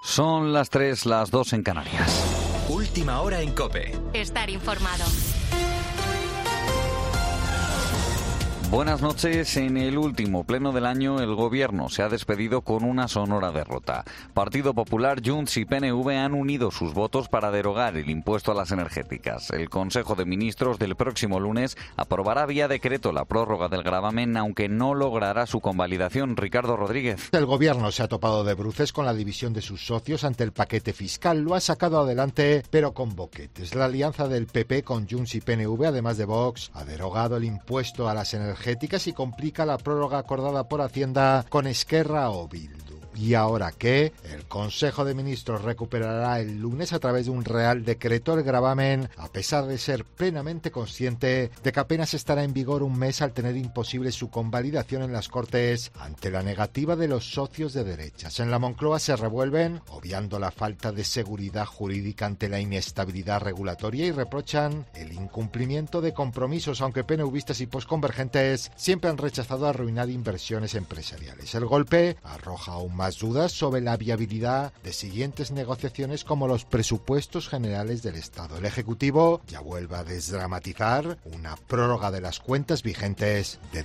Son las 3, las 2 en Canarias. Última hora en COPE. Estar informado. Buenas noches. En el último pleno del año, el Gobierno se ha despedido con una sonora derrota. Partido Popular, Junts y PNV han unido sus votos para derogar el impuesto a las energéticas. El Consejo de Ministros del próximo lunes aprobará vía decreto la prórroga del gravamen, aunque no logrará su convalidación. Ricardo Rodríguez. El Gobierno se ha topado de bruces con la división de sus socios ante el paquete fiscal. Lo ha sacado adelante, pero con boquetes. La alianza del PP con Junts y PNV, además de Vox, ha derogado el impuesto a las energéticas y complica la prórroga acordada por Hacienda con Esquerra o Bildu. ¿Y ahora qué? El Consejo de Ministros recuperará el lunes a través de un Real Decreto el gravamen, a pesar de ser plenamente consciente de que apenas estará en vigor un mes al tener imposible su convalidación en las Cortes ante la negativa de los socios de derechas. En la Moncloa se revuelven, obviando la falta de seguridad jurídica ante la inestabilidad regulatoria, y reprochan el incumplimiento de compromisos, aunque PNVistas y posconvergentes siempre han rechazado arruinar inversiones empresariales. El golpe arroja aún más dudas sobre la viabilidad de siguientes negociaciones como los presupuestos generales del Estado. El Ejecutivo ya vuelve a desdramatizar una prórroga de las cuentas vigentes de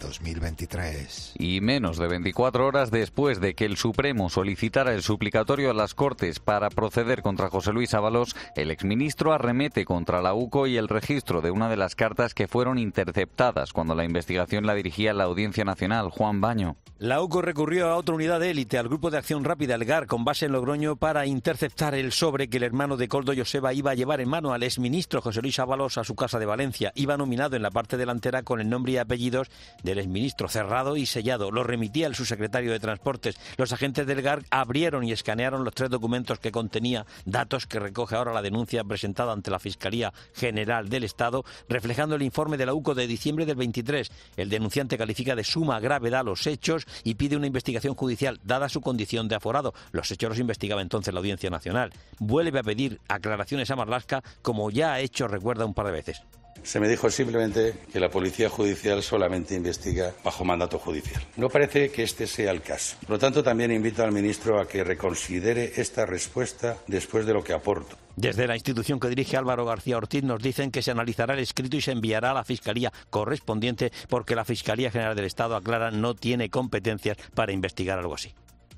2023. Y menos de 24 horas después de que el Supremo solicitara el suplicatorio a las Cortes para proceder contra José Luis Ábalos, el exministro arremete contra la UCO y el registro de una de las cartas que fueron interceptadas cuando la investigación la dirigía la Audiencia Nacional. Juan Baño. La UCO recurrió a otra unidad de élite, al Grupo de Acción Rápida, el GAR, con base en Logroño, para interceptar el sobre que el hermano de Koldo Joseba iba a llevar en mano al exministro José Luis Ábalos a su casa de Valencia. Iba nominado en la parte delantera con el nombre y apellidos del exministro, cerrado y sellado. Lo remitía el subsecretario de Transportes. Los agentes del GAR abrieron y escanearon los 3 documentos que contenía datos que recoge ahora la denuncia presentada ante la Fiscalía General del Estado, reflejando el informe de la UCO de diciembre del 23. El denunciante califica de suma gravedad los hechos y pide una investigación judicial, dada su condición de aforado. Los hechos los investigaba entonces la Audiencia Nacional. Vuelve a pedir aclaraciones a Marlaska, como ya ha hecho, recuerda, un par de veces. Se me dijo simplemente que la Policía Judicial solamente investiga bajo mandato judicial. No parece que este sea el caso. Por lo tanto, también invito al ministro a que reconsidere esta respuesta después de lo que aporto. Desde la institución que dirige Álvaro García Ortiz nos dicen que se analizará el escrito y se enviará a la Fiscalía correspondiente, porque la Fiscalía General del Estado, aclara, no tiene competencias para investigar algo así.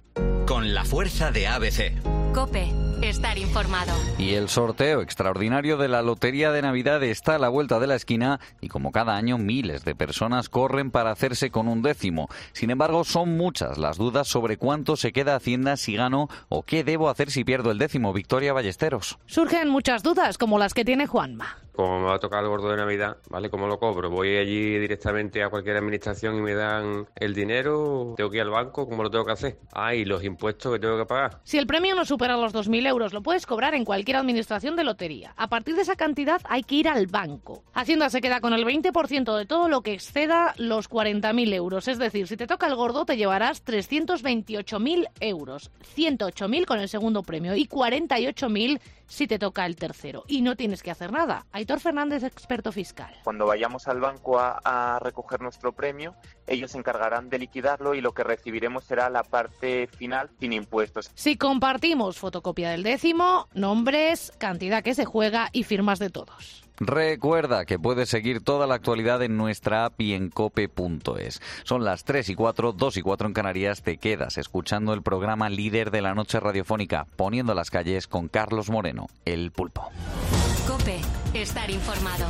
Con la fuerza de ABC. COPE. Estar informado. Y el sorteo extraordinario de la Lotería de Navidad está a la vuelta de la esquina y, como cada año, miles de personas corren para hacerse con un décimo. Sin embargo, son muchas las dudas sobre cuánto se queda Hacienda si gano o qué debo hacer si pierdo el décimo. Victoria Ballesteros. Surgen muchas dudas, como las que tiene Juanma. Como me va a tocar el gordo de Navidad, ¿vale? ¿Cómo lo cobro? ¿Voy allí directamente a cualquier administración y me dan el dinero? ¿Tengo que ir al banco? ¿Cómo lo tengo que hacer? Y los impuestos que tengo que pagar. Si el premio no supera los 2.000 euros, lo puedes cobrar en cualquier administración de lotería. A partir de esa cantidad hay que ir al banco. Hacienda se queda con el 20% de todo lo que exceda los 40.000 euros. Es decir, si te toca el gordo, te llevarás 328.000 euros. 108.000 con el segundo premio y 48.000 si te toca el tercero. Y no tienes que hacer nada. Aitor Fernández, experto fiscal. Cuando vayamos al banco a recoger nuestro premio, ellos se encargarán de liquidarlo y lo que recibiremos será la parte final sin impuestos. Si compartimos fotocopia del décimo, nombres, cantidad que se juega y firmas de todos. Recuerda que puedes seguir toda la actualidad en nuestra app y en cope.es. Son las 3:04, 2:04 en Canarias. Te quedas escuchando el programa líder de la noche radiofónica, Poniendo las calles, con Carlos Moreno, El Pulpo. COPE. Estar informado.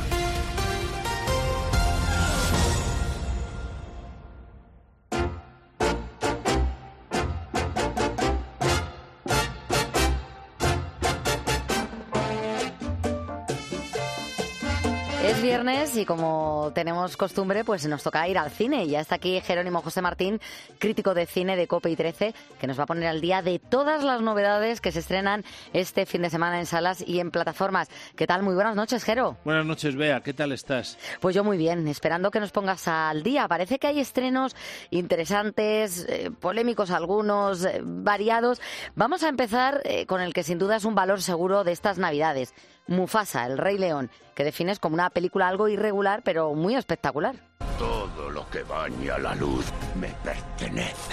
Es viernes y, como tenemos costumbre, pues nos toca ir al cine. Ya está aquí Jerónimo José Martín, crítico de cine de COPE y 13, que nos va a poner al día de todas las novedades que se estrenan este fin de semana en salas y en plataformas. ¿Qué tal? Muy buenas noches, Jero. Buenas noches, Bea. ¿Qué tal estás? Pues yo muy bien, esperando que nos pongas al día. Parece que hay estrenos interesantes, polémicos algunos, variados. Vamos a empezar con el que sin duda es un valor seguro de estas Navidades. Mufasa, el Rey León, que defines como una película algo irregular, pero muy espectacular. Todo lo que baña la luz me pertenece.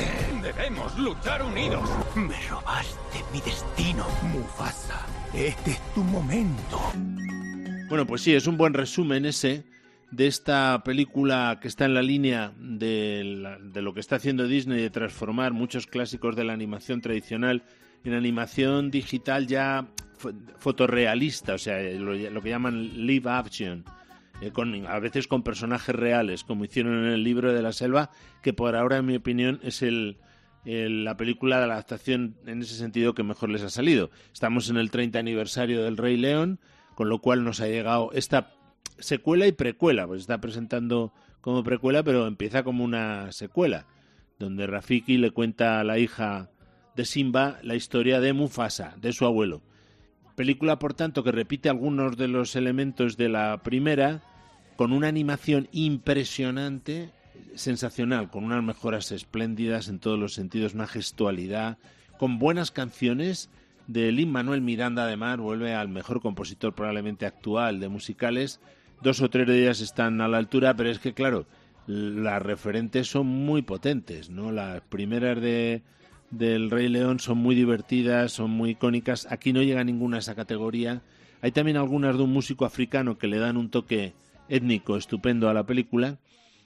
Debemos luchar unidos. Me robaste mi destino, Mufasa. Este es tu momento. Bueno, pues sí, es un buen resumen ese de esta película que está en la línea de lo que está haciendo Disney, de transformar muchos clásicos de la animación tradicional en animación digital ya fotorrealista, o sea, lo que llaman live action, a veces con personajes reales, como hicieron en el Libro de la Selva, que por ahora, en mi opinión, es la película de la adaptación en ese sentido que mejor les ha salido. Estamos en el 30 aniversario del Rey León, con lo cual nos ha llegado esta secuela y precuela, pues está presentando como precuela, pero empieza como una secuela, donde Rafiki le cuenta a la hija de Simba la historia de Mufasa, de su abuelo. Película, por tanto, que repite algunos de los elementos de la primera, con una animación impresionante, sensacional, con unas mejoras espléndidas en todos los sentidos, una gestualidad, con buenas canciones. De Lin-Manuel Miranda, además, vuelve al mejor compositor probablemente actual de musicales. 2 o 3 de ellas están a la altura, pero es que, claro, las referentes son muy potentes, ¿no? Las primeras del Rey León son muy divertidas, son muy icónicas. Aquí no llega ninguna a esa categoría. Hay también algunas de un músico africano que le dan un toque étnico estupendo a la película.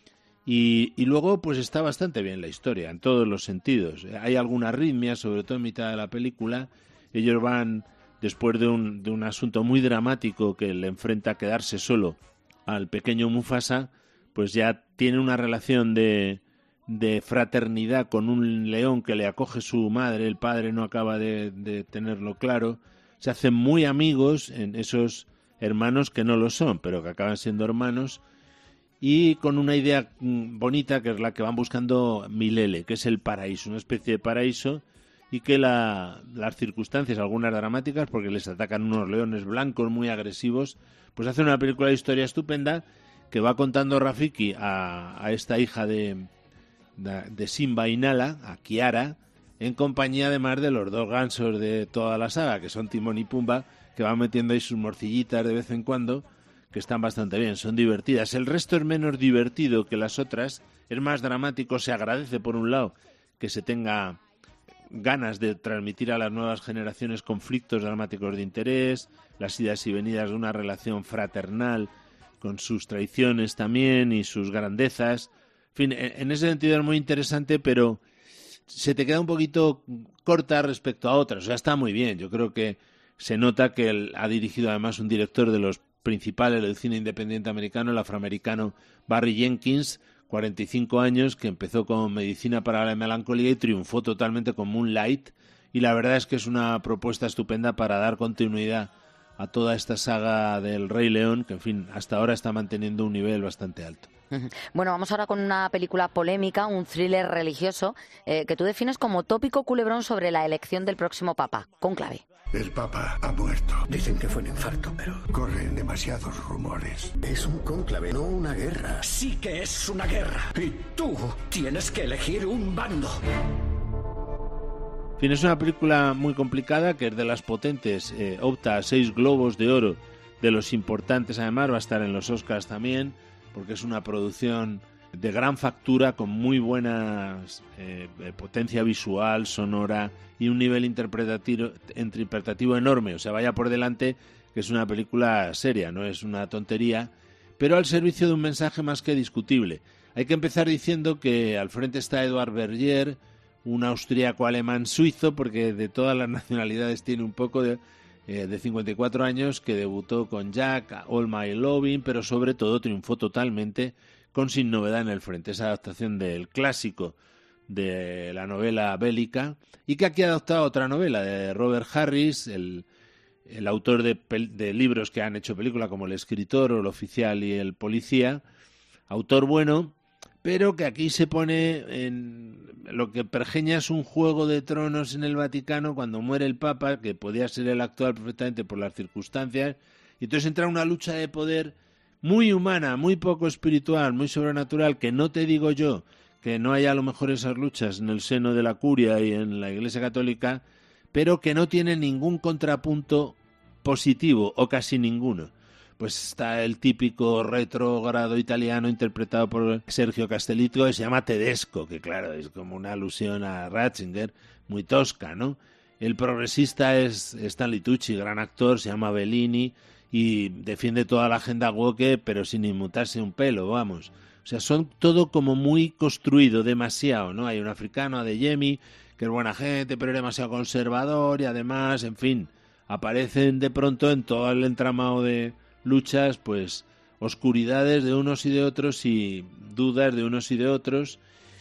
Y luego, pues está bastante bien la historia, en todos los sentidos. Hay alguna arritmia, sobre todo en mitad de la película. Ellos van, después de un asunto muy dramático que le enfrenta a quedarse solo al pequeño Mufasa, pues ya tiene una relación de fraternidad con un león que le acoge su madre. El padre no acaba de tenerlo claro. Se hacen muy amigos en esos hermanos que no lo son, pero que acaban siendo hermanos, y con una idea bonita que es la que van buscando Milele, que es el paraíso, una especie de paraíso, y que las circunstancias, algunas dramáticas, porque les atacan unos leones blancos muy agresivos, pues hace una película de historia estupenda que va contando Rafiki a esta hija de Simba y Nala, a Kiara, en compañía además de los 2 gansos de toda la saga, que son Timón y Pumba, que van metiendo ahí sus morcillitas de vez en cuando, que están bastante bien, son divertidas. El resto es menos divertido que las otras, es más dramático. Se agradece, por un lado, que se tenga ganas de transmitir a las nuevas generaciones conflictos dramáticos de interés, las idas y venidas de una relación fraternal, con sus traiciones también y sus grandezas. En fin, en ese sentido es muy interesante, pero se te queda un poquito corta respecto a otras. O sea, está muy bien. Yo creo que se nota que él ha dirigido además un director de los principales del cine independiente americano, el afroamericano Barry Jenkins, 45 años, que empezó con Medicina para la Melancolía y triunfó totalmente con Moonlight. Y la verdad es que es una propuesta estupenda para dar continuidad a toda esta saga del Rey León, que en fin, hasta ahora está manteniendo un nivel bastante alto. Bueno, vamos ahora con una película polémica, un thriller religioso, que tú defines como tópico culebrón sobre la elección del próximo Papa, Cónclave. El Papa ha muerto. Dicen que fue un infarto, pero corren demasiados rumores. Es un cónclave, no una guerra. Sí que es una guerra. Y tú tienes que elegir un bando. En fin, es una película muy complicada, que es de las potentes, opta a 6 Globos de Oro, de los importantes además, va a estar en los Oscars también, porque es una producción de gran factura, con muy buena potencia visual, sonora y un nivel interpretativo enorme. O sea, vaya por delante que es una película seria, no es una tontería, pero al servicio de un mensaje más que discutible. Hay que empezar diciendo que al frente está Edward Berger, un austríaco alemán suizo, porque de todas las nacionalidades tiene un poco, de 54 años, que debutó con Jack, All My Loving, pero sobre todo triunfó totalmente con Sin Novedad en el Frente, esa adaptación del clásico de la novela bélica, y que aquí ha adaptado otra novela de Robert Harris, el autor de libros que han hecho película, como El Escritor o El Oficial y El Policía, autor bueno, pero que aquí se pone en lo que pergeña es un juego de tronos en el Vaticano cuando muere el Papa, que podía ser el actual perfectamente por las circunstancias, y entonces entra una lucha de poder muy humana, muy poco espiritual, muy sobrenatural, que no te digo yo que no haya a lo mejor esas luchas en el seno de la curia y en la Iglesia Católica, pero que no tiene ningún contrapunto positivo, o casi ninguno. pues está el típico retrógrado italiano interpretado por Sergio Castellitto, que se llama Tedesco, que claro, es como una alusión a Ratzinger, muy tosca, ¿no? El progresista es Stanley Tucci, gran actor, se llama Bellini y defiende toda la agenda woke, pero sin inmutarse un pelo, vamos. O sea, son todo como muy construido, demasiado, ¿no? Hay un africano, Adeyemi, que es buena gente, pero es demasiado conservador y además, en fin, aparecen de pronto en todo el entramado de luchas, pues, oscuridades de unos y de otros y dudas de unos y de otros.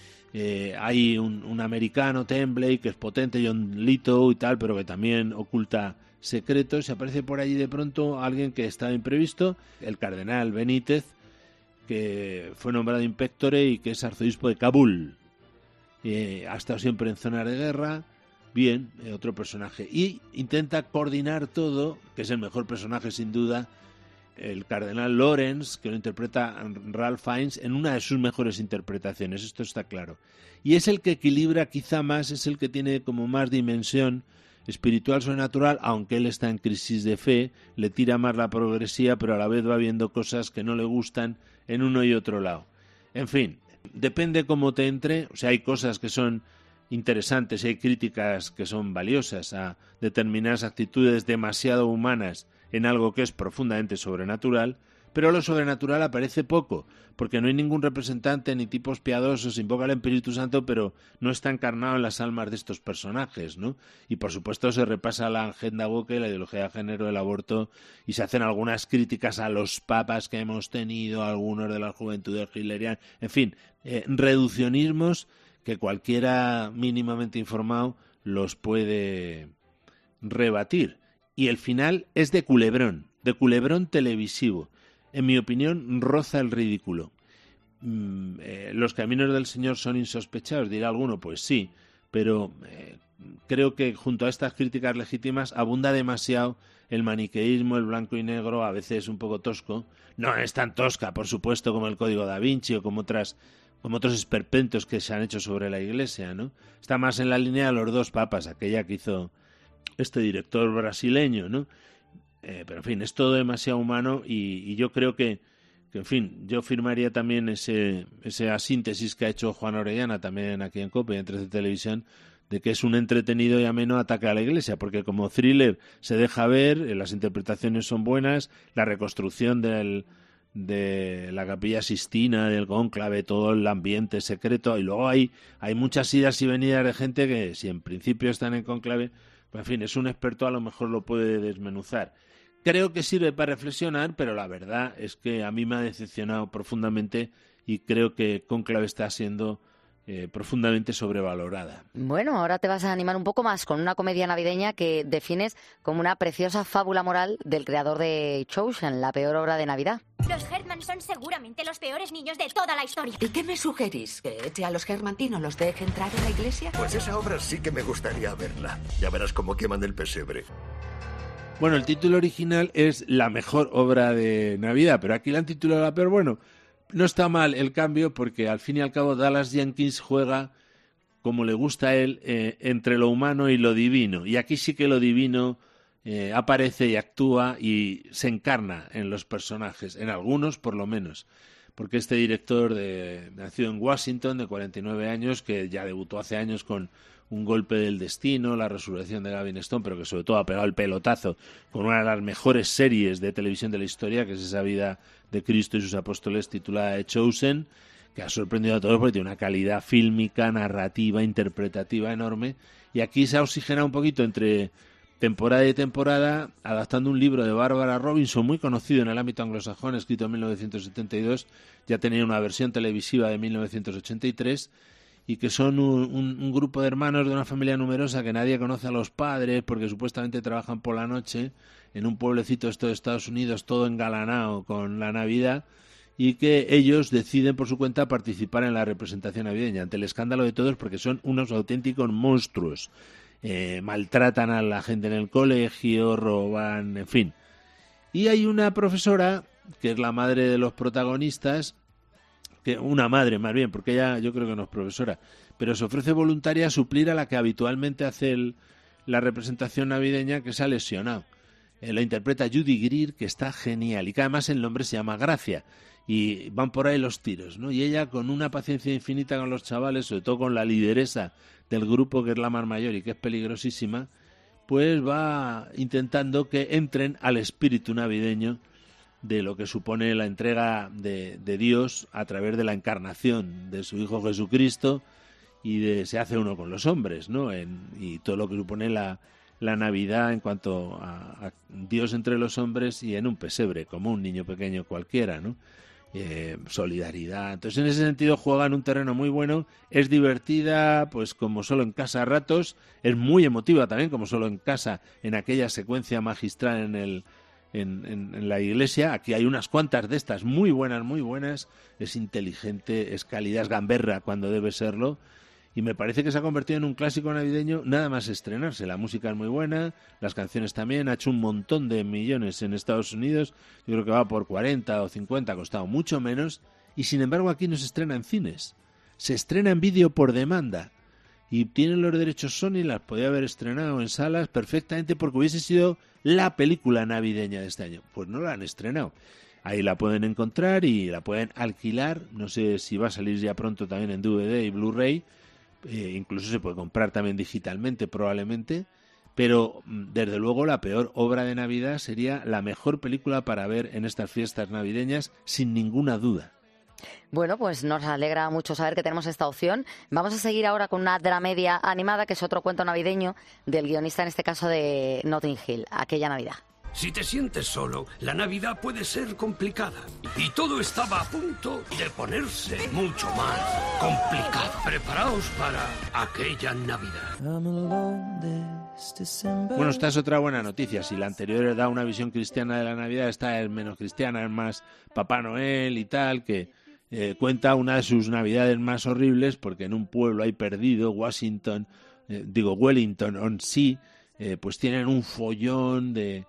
Hay un americano, Tembley, que es potente, John Lithgow y tal, pero que también oculta secretos. Y aparece por allí de pronto alguien que estaba imprevisto, el cardenal Benítez, que fue nombrado inspectore y que es arzobispo de Kabul. Ha estado siempre en zonas de guerra. Bien, otro personaje. Y intenta coordinar todo, que es el mejor personaje sin duda, el cardenal Lawrence, que lo interpreta Ralph Fiennes en una de sus mejores interpretaciones, esto está claro. Y es el que equilibra quizá más, es el que tiene como más dimensión espiritual sobrenatural, aunque él está en crisis de fe, le tira más la progresía, pero a la vez va viendo cosas que no le gustan en uno y otro lado. En fin, depende cómo te entre, o sea, hay cosas que son interesantes, hay críticas que son valiosas a determinadas actitudes demasiado humanas en algo que es profundamente sobrenatural, pero lo sobrenatural aparece poco, porque no hay ningún representante ni tipos piadosos, invoca al Espíritu Santo, pero no está encarnado en las almas de estos personajes, ¿no? Y por supuesto se repasa la agenda woke, la ideología de género, el aborto, y se hacen algunas críticas a los papas que hemos tenido, algunos de la juventud hitleriana, en fin, reduccionismos que cualquiera mínimamente informado los puede rebatir. Y el final es de culebrón televisivo. En mi opinión, roza el ridículo. ¿Los caminos del Señor son insospechados? Dirá alguno, pues sí, pero creo que junto a estas críticas legítimas abunda demasiado el maniqueísmo, el blanco y negro, a veces un poco tosco. No es tan tosca, por supuesto, como el Código Da Vinci o como otros esperpentos que se han hecho sobre la Iglesia, ¿no? Está más en la línea de los dos papas, aquella que hizo este director brasileño, ¿no? Pero en fin, es todo demasiado humano y yo creo que en fin, yo firmaría también esa síntesis que ha hecho Juan Orellana también aquí en COPE, en 13 Televisión, de que es un entretenido y ameno ataque a la Iglesia, porque como thriller se deja ver, las interpretaciones son buenas, la reconstrucción de la Capilla Sistina, del cónclave, todo el ambiente secreto, y luego hay muchas idas y venidas de gente que si en principio están en cónclave, pues en fin, es un experto, a lo mejor lo puede desmenuzar. Creo que sirve para reflexionar, pero la verdad es que a mí me ha decepcionado profundamente y creo que Cónclave está siendo profundamente sobrevalorada. Bueno, ahora te vas a animar un poco más con una comedia navideña que defines como una preciosa fábula moral del creador de Chosen, la peor obra de Navidad. Los Herman son seguramente los peores niños de toda la historia. ¿Y qué me sugerís? ¿Que eche a los Herman y no los deje entrar en la iglesia? Pues esa obra sí que me gustaría verla. Ya verás cómo queman el pesebre. Bueno, el título original es La mejor obra de Navidad, pero aquí la han titulado la peor. Bueno, no está mal el cambio porque al fin y al cabo Dallas Jenkins juega, como le gusta a él, entre lo humano y lo divino. Y aquí sí que lo divino aparece y actúa y se encarna en los personajes, en algunos por lo menos. Porque este director nacido en Washington, de 49 años, que ya debutó hace años con Un golpe del destino, La resurrección de Gavin Stone, pero que sobre todo ha pegado el pelotazo con una de las mejores series de televisión de la historia, que es esa vida de Cristo y sus apóstoles, titulada The Chosen, que ha sorprendido a todos porque tiene una calidad fílmica, narrativa, interpretativa enorme. Y aquí se ha oxigenado un poquito entre temporada y temporada, adaptando un libro de Barbara Robinson, muy conocido en el ámbito anglosajón, escrito en 1972, ya tenía una versión televisiva de 1983, y que son un grupo de hermanos de una familia numerosa que nadie conoce a los padres porque supuestamente trabajan por la noche en un pueblecito de Estados Unidos, todo engalanado con la Navidad, y que ellos deciden por su cuenta participar en la representación navideña, ante el escándalo de todos porque son unos auténticos monstruos. Maltratan a la gente en el colegio, roban, en fin. Y hay una profesora, que es la madre de los protagonistas, una madre más bien, porque ella yo creo que no es profesora, pero se ofrece voluntaria a suplir a la que habitualmente hace la representación navideña, que se ha lesionado. Lo interpreta Judy Greer, que está genial, y que además el nombre se llama Gracia, y van por ahí los tiros, ¿no? Y ella, con una paciencia infinita con los chavales, sobre todo con la lideresa del grupo, que es la más mayor y que es peligrosísima, pues va intentando que entren al espíritu navideño de lo que supone la entrega de Dios a través de la encarnación de su Hijo Jesucristo, y se hace uno con los hombres, ¿no? Y todo lo que supone la Navidad en cuanto a Dios entre los hombres y en un pesebre, como un niño pequeño cualquiera, ¿no? Solidaridad. Entonces, en ese sentido, juega en un terreno muy bueno. Es divertida, pues como solo en casa a ratos. Es muy emotiva también, como solo en casa, en aquella secuencia magistral en la iglesia. Aquí hay unas cuantas de estas muy buenas. Es inteligente, es calidad, es gamberra cuando debe serlo. Y me parece que se ha convertido en un clásico navideño nada más estrenarse. La música es muy buena, las canciones también. Ha hecho un montón de millones en Estados Unidos. Yo creo que va por 40 o 50, ha costado mucho menos. Y sin embargo aquí no se estrena en cines. Se estrena en vídeo por demanda. Y tienen los derechos Sony, las podía haber estrenado en salas perfectamente porque hubiese sido la película navideña de este año. Pues no la han estrenado. Ahí la pueden encontrar y la pueden alquilar. No sé si va a salir ya pronto también en DVD y Blu-ray. Incluso se puede comprar también digitalmente probablemente, pero desde luego la peor obra de Navidad sería la mejor película para ver en estas fiestas navideñas, sin ninguna duda. Bueno, pues nos alegra mucho saber que tenemos esta opción. Vamos a seguir ahora con una dramedia animada, que es otro cuento navideño del guionista, en este caso de Notting Hill, Aquella Navidad. Si te sientes solo, la Navidad puede ser complicada. Y todo estaba a punto de ponerse mucho más complicado. Preparaos para aquella Navidad. Bueno, esta es otra buena noticia. Si la anterior da una visión cristiana de la Navidad, esta es menos cristiana, es más Papá Noel y tal, que cuenta una de sus Navidades más horribles, porque en un pueblo ahí perdido, Wellington-on-Sea, pues tienen un follón de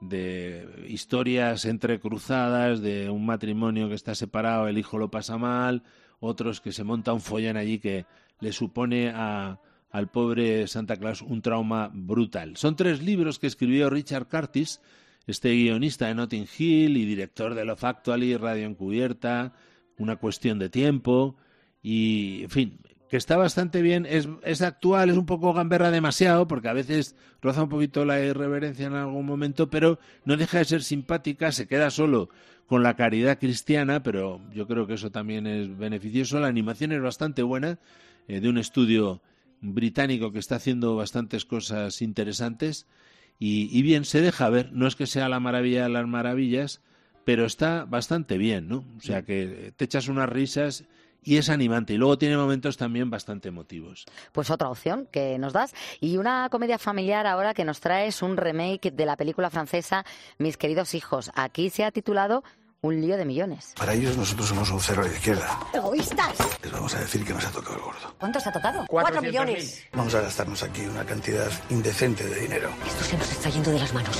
historias entrecruzadas, de un matrimonio que está separado, el hijo lo pasa mal, otros que se monta un follón allí que le supone al pobre Santa Claus un trauma brutal. Son 3 libros que escribió Richard Curtis, este guionista de Notting Hill y director de Love Actually, Radio Encubierta, Una cuestión de tiempo, y en fin, que está bastante bien. Es actual, es un poco gamberra demasiado, porque a veces roza un poquito la irreverencia en algún momento, pero no deja de ser simpática, se queda solo con la caridad cristiana, pero yo creo que eso también es beneficioso. La animación es bastante buena, de un estudio británico que está haciendo bastantes cosas interesantes, y bien, se deja ver. No es que sea la maravilla de las maravillas, pero está bastante bien, ¿no? O sea que te echas unas risas y es animante. Y luego tiene momentos también bastante emotivos. Pues otra opción que nos das. Y una comedia familiar ahora que nos traes, un remake de la película francesa Mis queridos hijos. Aquí se ha titulado Un lío de millones. Para ellos nosotros somos un cero a la izquierda. ¡Egoístas! Les vamos a decir que nos ha tocado el gordo. ¿Cuánto os ha tocado? 4 millones. Vamos a gastarnos aquí una cantidad indecente de dinero. Esto se nos está yendo de las manos.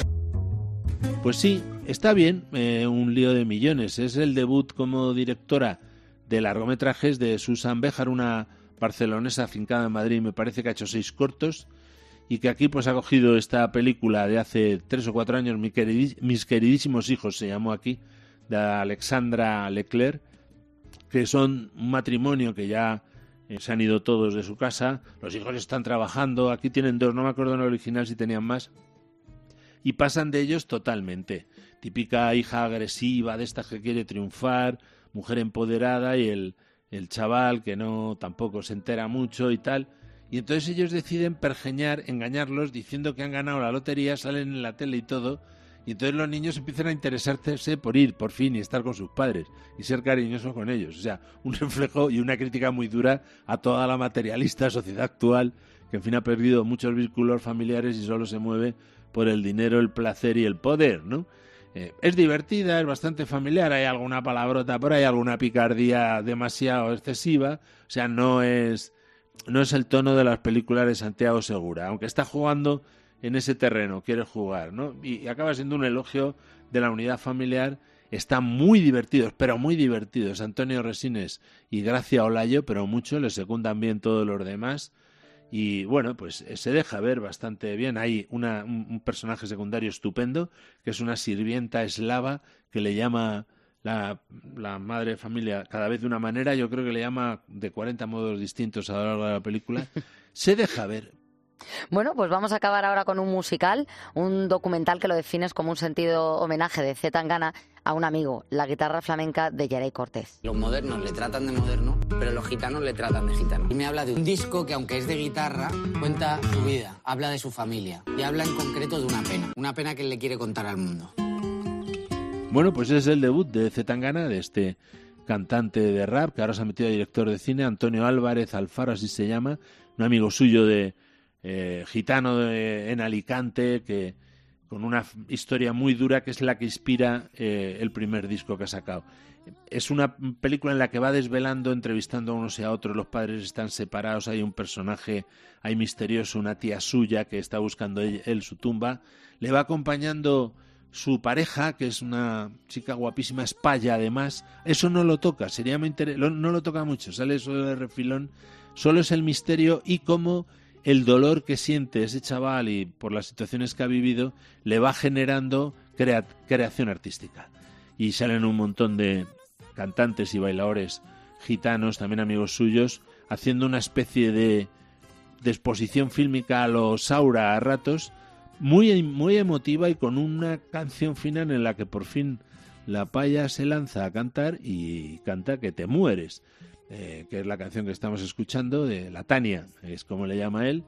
Pues sí, está bien, Un lío de millones. Es el debut como directora de largometrajes de Susan Béjar, una barcelonesa afincada en Madrid. Me parece que ha hecho 6 cortos y que aquí pues ha cogido esta película de hace 3 o 4 años, Mis queridísimos hijos se llamó aquí, de Alexandra Leclerc, que son un matrimonio que ya se han ido todos de su casa, los hijos están trabajando, aquí tienen 2, no me acuerdo en el original si tenían más, y pasan de ellos totalmente. Típica hija agresiva, de estas que quiere triunfar, mujer empoderada, y el chaval que no tampoco se entera mucho y tal. Y entonces ellos deciden engañarlos diciendo que han ganado la lotería, salen en la tele y todo. Y entonces los niños empiezan a interesarse por ir, por fin, y estar con sus padres y ser cariñosos con ellos. O sea, un reflejo y una crítica muy dura a toda la materialista sociedad actual, que en fin ha perdido muchos vínculos familiares y solo se mueve por el dinero, el placer y el poder, ¿no? Es divertida, es bastante familiar, hay alguna palabrota por ahí, alguna picardía demasiado excesiva, o sea, no es el tono de las películas de Santiago Segura, aunque está jugando en ese terreno, quiere jugar, ¿no? Y acaba siendo un elogio de la unidad familiar. Están muy divertidos, pero muy divertidos, Antonio Resines y Gracia Olayo, pero mucho, le secundan bien todos los demás. Y bueno, pues se deja ver bastante bien. Hay un personaje secundario estupendo, que es una sirvienta eslava que le llama la madre de familia cada vez de una manera. Yo creo que le llama de 40 modos distintos a lo largo de la película. Se deja ver. Bueno, pues vamos a acabar ahora con un musical, un documental que lo defines como un sentido homenaje de C. Tangana a un amigo, la guitarra flamenca de Geray Cortés. Los modernos le tratan de moderno, pero los gitanos le tratan de gitano. Y me habla de un disco que, aunque es de guitarra, cuenta su vida, habla de su familia y habla en concreto de una pena que él le quiere contar al mundo. Bueno, pues es el debut de C. Tangana, de este cantante de rap, que ahora se ha metido a director de cine, Antonio Álvarez Alfaro, así se llama, un amigo suyo de gitano en Alicante, que con una historia muy dura, que es la que inspira el primer disco que ha sacado. Es una película en la que va desvelando, entrevistando a unos y a otros, los padres están separados, hay un personaje, hay misterioso, una tía suya que está buscando él su tumba, le va acompañando su pareja, que es una chica guapísima, es paya además. Eso no lo toca, no lo toca mucho, sale solo de refilón, solo es el misterio y cómo el dolor que siente ese chaval y por las situaciones que ha vivido le va generando creación artística. Y salen un montón de cantantes y bailadores gitanos, también amigos suyos, haciendo una especie de exposición fílmica a lo Saura a ratos, muy, muy emotiva, y con una canción final en la que por fin la paya se lanza a cantar y canta Que te mueres, que es la canción que estamos escuchando, de la Tania, es como le llama él,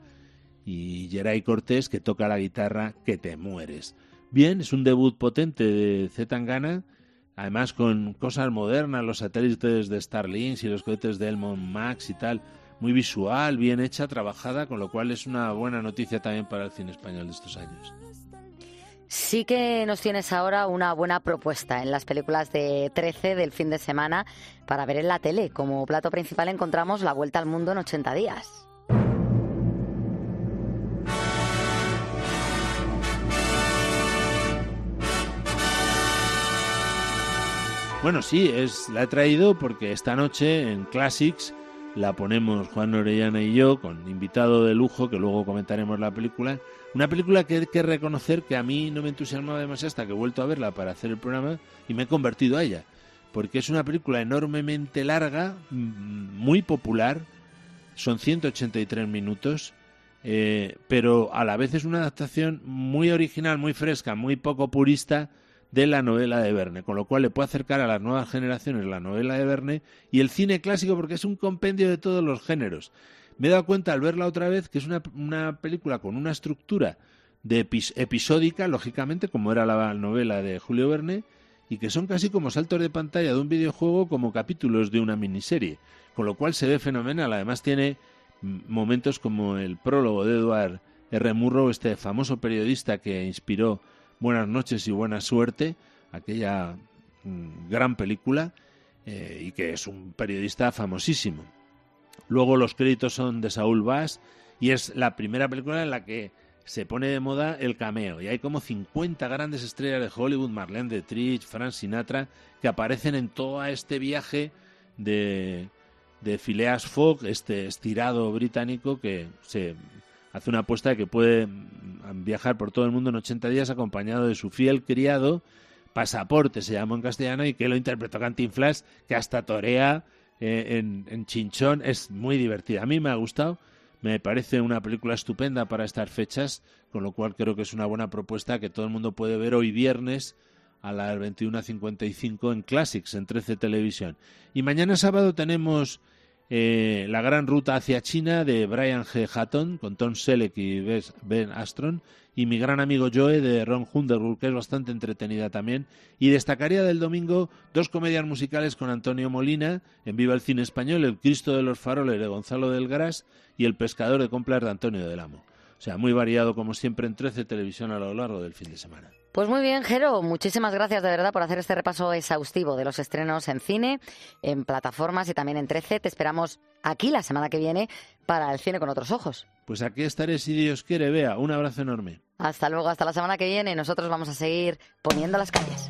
y Geray Cortés, que toca la guitarra Que te mueres. Bien, es un debut potente de C. Tangana, además con cosas modernas, los satélites de Starlink y los cohetes de Elon Max y tal, muy visual, bien hecha, trabajada, con lo cual es una buena noticia también para el cine español de estos años. Sí que nos tienes ahora una buena propuesta en las películas de 13 del fin de semana para ver en la tele. Como plato principal encontramos La Vuelta al Mundo en 80 días. Bueno, sí, la he traído porque esta noche en Classics la ponemos Juan Orellana y yo, con invitado de lujo, que luego comentaremos la película. Una película que hay que reconocer que a mí no me entusiasmaba demasiado hasta que he vuelto a verla para hacer el programa y me he convertido a ella. Porque es una película enormemente larga, muy popular, son 183 minutos, pero a la vez es una adaptación muy original, muy fresca, muy poco purista de la novela de Verne, con lo cual le puede acercar a las nuevas generaciones la novela de Verne y el cine clásico, porque es un compendio de todos los géneros. Me he dado cuenta al verla otra vez que es una película con una estructura episódica, lógicamente, como era la novela de Julio Verne, y que son casi como saltos de pantalla de un videojuego, como capítulos de una miniserie, con lo cual se ve fenomenal. Además tiene momentos como el prólogo de Edward R. Murrow, este famoso periodista que inspiró Buenas noches y buena suerte, aquella gran película, y que es un periodista famosísimo. Luego los créditos son de Saúl Bass y es la primera película en la que se pone de moda el cameo, y hay como 50 grandes estrellas de Hollywood, Marlene Dietrich, Frank Sinatra, que aparecen en todo este viaje de Phileas Fogg, este estirado británico que se hace una apuesta de que puede viajar por todo el mundo en 80 días acompañado de su fiel criado, Pasaporte se llamó en castellano, y que lo interpretó Cantinflas, que hasta torea en Chinchón. Es muy divertida, a mí me ha gustado, me parece una película estupenda para estas fechas, con lo cual creo que es una buena propuesta que todo el mundo puede ver hoy viernes a las 21:55 en Classics, en 13 Televisión. Y mañana sábado tenemos La Gran Ruta hacia China, de Brian G. Hatton, con Tom Selleck y Ben Astron, y Mi Gran Amigo Joe, de Ron Underwood, que es bastante entretenida también. Y destacaría del domingo 2 comedias musicales con Antonio Molina en Viva el Cine Español: El Cristo de los Faroles, de Gonzalo del Gras, y El Pescador de Compras, de Antonio del Amo. O sea, muy variado como siempre en 13 Televisión a lo largo del fin de semana. Pues muy bien, Jero, muchísimas gracias de verdad por hacer este repaso exhaustivo de los estrenos en cine, en plataformas y también en 13. Te esperamos aquí la semana que viene para El Cine con Otros Ojos. Pues aquí estaré si Dios quiere, Bea. Un abrazo enorme. Hasta luego, hasta la semana que viene. Nosotros vamos a seguir poniendo las calles.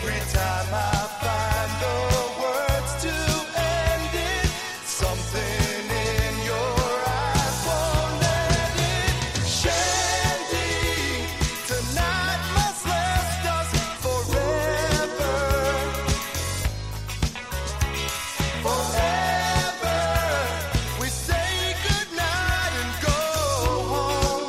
Every time I find the words to end it, something in your eyes won't let it. Shandy, tonight must last us forever. Forever, we say goodnight and go home.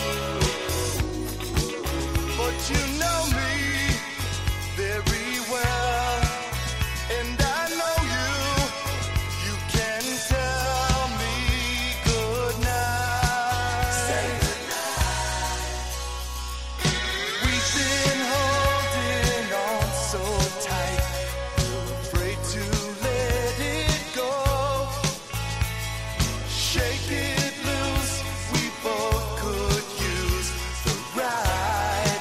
But you know me very well, and I know you. You can tell me goodnight. Say goodnight. We've been holding on so tight, we're afraid to let it go. Shake it loose, we both could use the ride.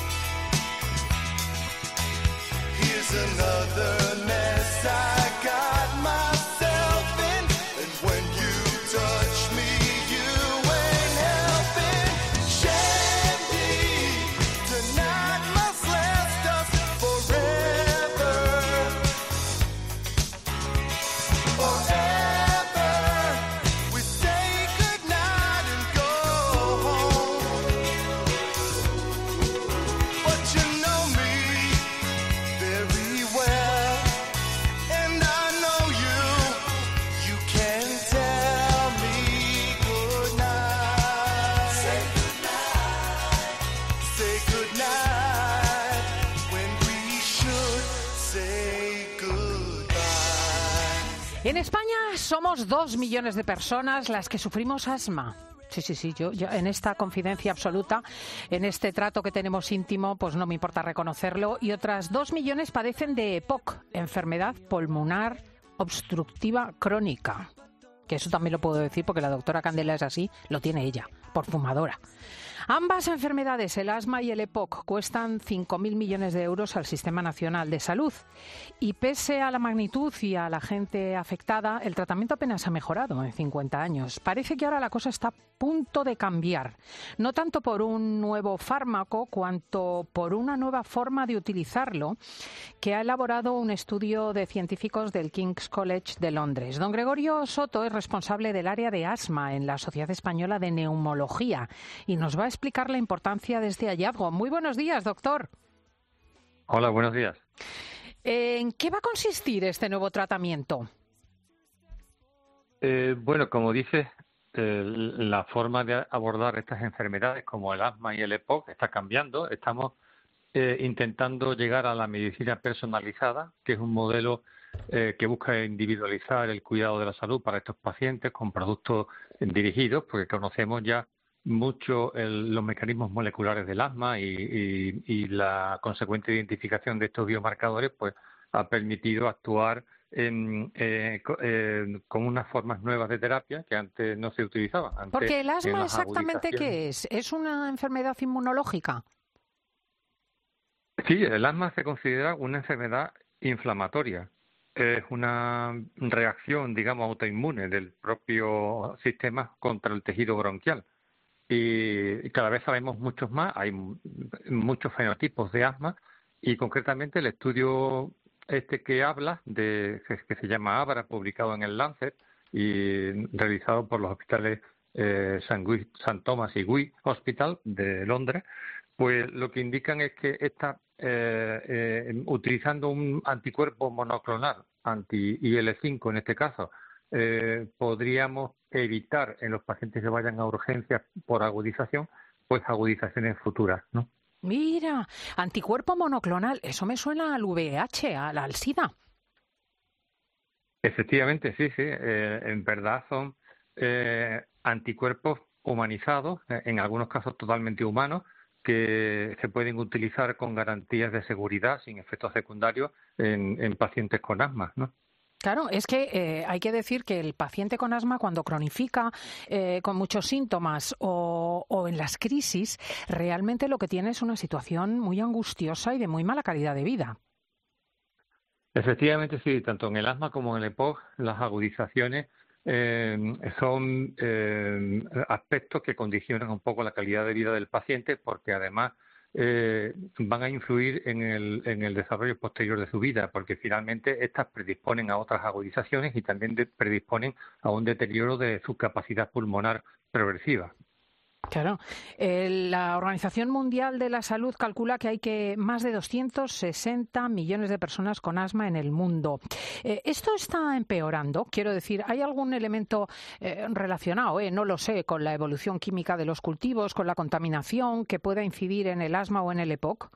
Here's another mess I got myself in, and when you touch me, you ain't helping. Shandy, tonight must last us forever. Forever, we say goodnight and go home. But you know me very well, and I know you. You can tell me goodnight. Say goodnight when we should say goodbye. En España somos 2 millones de personas las que sufrimos asma. Sí, yo en esta confidencia absoluta, en este trato que tenemos íntimo, pues no me importa reconocerlo. Y otras 2 millones padecen de EPOC, enfermedad pulmonar obstructiva crónica. Que eso también lo puedo decir porque la doctora Candela es así, lo tiene ella, por fumadora. Ambas enfermedades, el asma y el EPOC, cuestan 5.000 millones de euros al Sistema Nacional de Salud. Y pese a la magnitud y a la gente afectada, el tratamiento apenas ha mejorado en 50 años. Parece que ahora la cosa está a punto de cambiar. No tanto por un nuevo fármaco, cuanto por una nueva forma de utilizarlo, que ha elaborado un estudio de científicos del King's College de Londres. Don Gregorio Soto es responsable del área de asma en la Sociedad Española de Neumología y nos va a explicar la importancia de este hallazgo. Muy buenos días, doctor. Hola, buenos días. ¿En qué va a consistir este nuevo tratamiento? Bueno, como dices, la forma de abordar estas enfermedades como el asma y el EPOC está cambiando. Estamos intentando llegar a la medicina personalizada, que es un modelo que busca individualizar el cuidado de la salud para estos pacientes con productos dirigidos, porque conocemos ya mucho los mecanismos moleculares del asma y la consecuente identificación de estos biomarcadores pues ha permitido actuar con unas formas nuevas de terapia que antes no se utilizaban. Porque el asma exactamente ¿qué es? ¿Es una enfermedad inmunológica? Sí, el asma se considera una enfermedad inflamatoria. Es una reacción, digamos, autoinmune del propio sistema contra el tejido bronquial. Y cada vez sabemos muchos más, hay muchos fenotipos de asma y concretamente el estudio que habla, que se llama ABRA, publicado en el Lancet y realizado por los hospitales St. Thomas y Guy Hospital de Londres, pues lo que indican es que utilizando un anticuerpo monoclonal, anti-IL-5 en este caso, podríamos evitar en los pacientes que vayan a urgencias por agudización, pues agudizaciones futuras, ¿no? Mira, anticuerpo monoclonal, eso me suena al VIH, al SIDA. Efectivamente, sí. En verdad son anticuerpos humanizados, en algunos casos totalmente humanos, que se pueden utilizar con garantías de seguridad sin efectos secundarios en pacientes con asma, ¿no? Claro, es que hay que decir que el paciente con asma, cuando cronifica con muchos síntomas o en las crisis, realmente lo que tiene es una situación muy angustiosa y de muy mala calidad de vida. Efectivamente, sí, tanto en el asma como en el EPOC, las agudizaciones son aspectos que condicionan un poco la calidad de vida del paciente, porque además van a influir en el desarrollo posterior de su vida, porque finalmente estas predisponen a otras agudizaciones y también predisponen a un deterioro de su capacidad pulmonar progresiva. Claro. La Organización Mundial de la Salud calcula que hay más de 260 millones de personas con asma en el mundo. ¿Esto está empeorando? Quiero decir, ¿hay algún elemento relacionado, no lo sé, con la evolución química de los cultivos, con la contaminación, que pueda incidir en el asma o en el EPOC?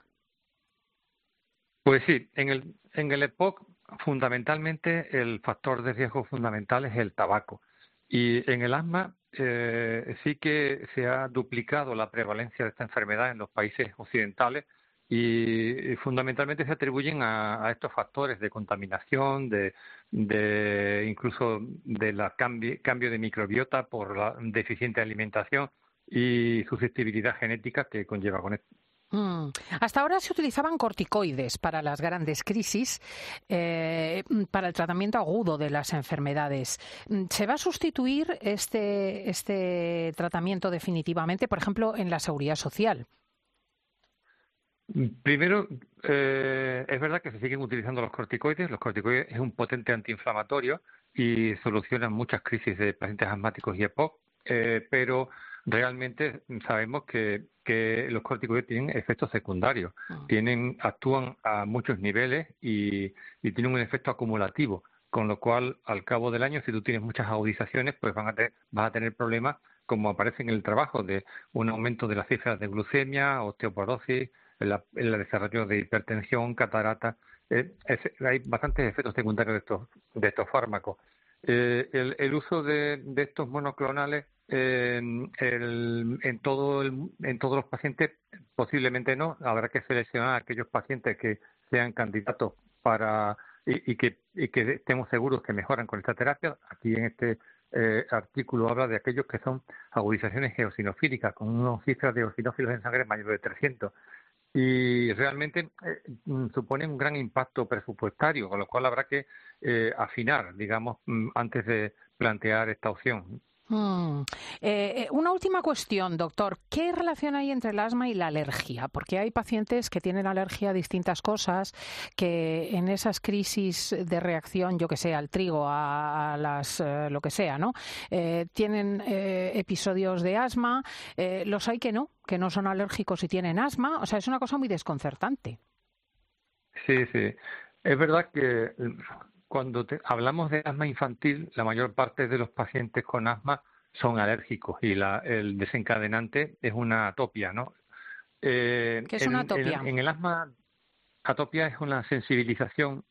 Pues sí, en el EPOC fundamentalmente el factor de riesgo fundamental es el tabaco. Y en el asma sí que se ha duplicado la prevalencia de esta enfermedad en los países occidentales y fundamentalmente se atribuyen a estos factores de contaminación, incluso de la cambio de microbiota por la deficiente alimentación y susceptibilidad genética que conlleva con esto. Hasta ahora se utilizaban corticoides para las grandes crisis, para el tratamiento agudo de las enfermedades. ¿Se va a sustituir este tratamiento definitivamente, por ejemplo, en la seguridad social? Primero, es verdad que se siguen utilizando los corticoides. Los corticoides es un potente antiinflamatorio y solucionan muchas crisis de pacientes asmáticos y EPOC, pero realmente sabemos que los corticoides tienen efectos secundarios, actúan a muchos niveles y tienen un efecto acumulativo, con lo cual al cabo del año, si tú tienes muchas agudizaciones, pues vas a tener problemas como aparece en el trabajo de un aumento de las cifras de glucemia, osteoporosis, el desarrollo de hipertensión, catarata. Hay bastantes efectos secundarios de estos fármacos. El uso de estos monoclonales en todos los pacientes posiblemente no. Habrá que seleccionar a aquellos pacientes que sean candidatos y que estemos seguros que mejoran con esta terapia. Aquí en este artículo habla de aquellos que son agudizaciones eosinofílicas con unas cifras de eosinófilos en sangre mayor de 300. Y realmente supone un gran impacto presupuestario, con lo cual habrá que afinar, digamos, antes de plantear esta opción. Una última cuestión, doctor. ¿Qué relación hay entre el asma y la alergia? Porque hay pacientes que tienen alergia a distintas cosas, que en esas crisis de reacción, yo que sé, al trigo, a lo que sea, ¿no? Tienen episodios de asma. Los hay que no son alérgicos y tienen asma. O sea, es una cosa muy desconcertante. Sí. Es verdad que cuando hablamos de asma infantil, la mayor parte de los pacientes con asma son alérgicos y el desencadenante es una atopia, ¿no? ¿Qué es una atopia? En el asma, atopia es una sensibilización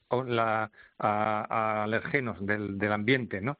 a alergenos del ambiente, ¿no?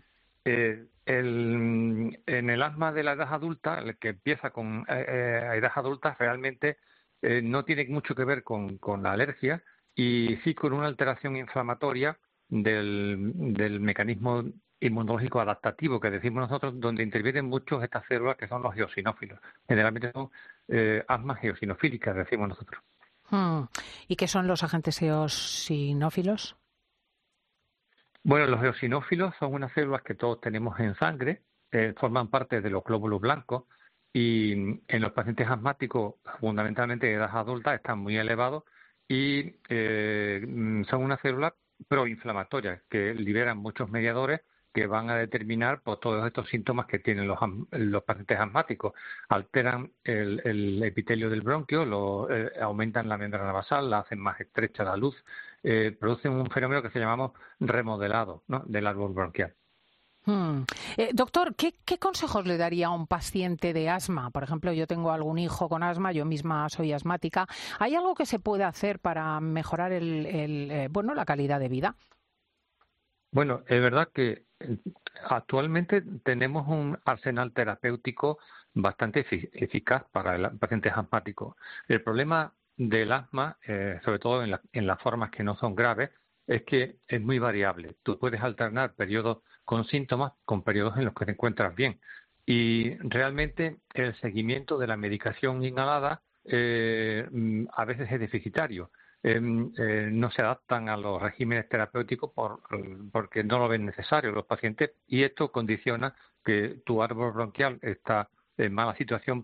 En el asma de la edad adulta, el que empieza con edad adulta, realmente no tiene mucho que ver con la alergia y sí con una alteración inflamatoria del mecanismo inmunológico adaptativo que decimos nosotros, donde intervienen muchos estas células que son los eosinófilos. Generalmente son asmas eosinofílicas, decimos nosotros. ¿Y qué son los agentes eosinófilos? Bueno, los eosinófilos son unas células que todos tenemos en sangre, forman parte de los glóbulos blancos y en los pacientes asmáticos, fundamentalmente de edad adulta, están muy elevados y son unas células proinflamatorias que liberan muchos mediadores que van a determinar pues, todos estos síntomas que tienen los pacientes asmáticos. Alteran el epitelio del bronquio, aumentan la membrana basal, la hacen más estrecha la luz, producen un fenómeno que se llamamos remodelado, ¿no?, del árbol bronquial. Doctor, ¿qué consejos le daría a un paciente de asma? Por ejemplo, yo tengo algún hijo con asma, yo misma soy asmática. ¿Hay algo que se puede hacer para mejorar la calidad de vida? Bueno, es verdad que actualmente tenemos un arsenal terapéutico bastante eficaz para pacientes asmáticos. El problema del asma, sobre todo en las formas que no son graves, es que es muy variable. Tú puedes alternar periodos con síntomas con periodos en los que te encuentras bien. Y realmente el seguimiento de la medicación inhalada a veces es deficitario. No se adaptan a los regímenes terapéuticos porque no lo ven necesario los pacientes y esto condiciona que tu árbol bronquial está en mala situación para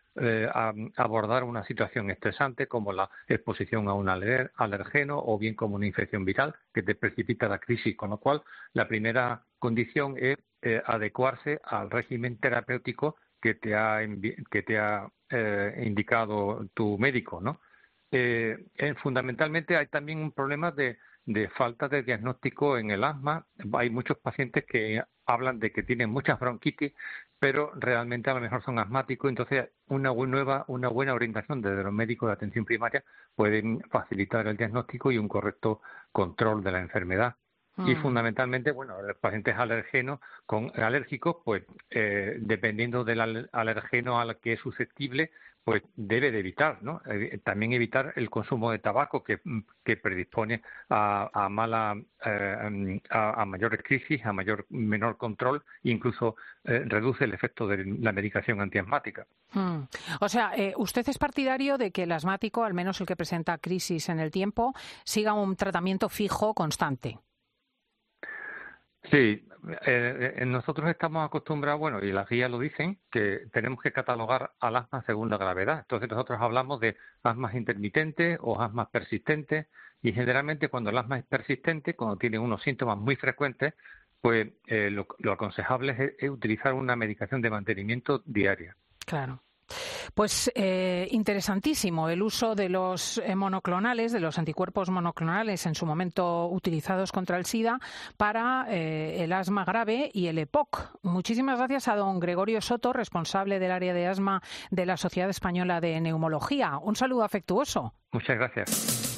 abordar una situación estresante como la exposición a un alergeno o bien como una infección viral que te precipita la crisis, con lo cual la primera condición es adecuarse al régimen terapéutico que te ha indicado tu médico, ¿no? Fundamentalmente hay también un problema de falta de diagnóstico en el asma. Hay muchos pacientes que hablan de que tienen muchas bronquitis, pero realmente a lo mejor son asmáticos. Entonces, una buena orientación desde los médicos de atención primaria pueden facilitar el diagnóstico y un correcto control de la enfermedad. Y fundamentalmente, los pacientes alérgicos, pues dependiendo del alergeno al que es susceptible, pues debe de evitar, ¿no? También evitar el consumo de tabaco que predispone a mayores crisis, a menor control, e incluso reduce el efecto de la medicación antiasmática. O sea, usted es partidario de que el asmático, al menos el que presenta crisis en el tiempo, siga un tratamiento fijo, constante. Sí, nosotros estamos acostumbrados, y las guías lo dicen, que tenemos que catalogar al asma según la gravedad. Entonces nosotros hablamos de asmas intermitentes o asmas persistentes, y generalmente cuando el asma es persistente, cuando tiene unos síntomas muy frecuentes, pues lo aconsejable es utilizar una medicación de mantenimiento diaria. Claro. Pues interesantísimo el uso de los monoclonales, de los anticuerpos monoclonales en su momento utilizados contra el SIDA para el asma grave y el EPOC. Muchísimas gracias a don Gregorio Soto, responsable del área de asma de la Sociedad Española de Neumología. Un saludo afectuoso. Muchas gracias.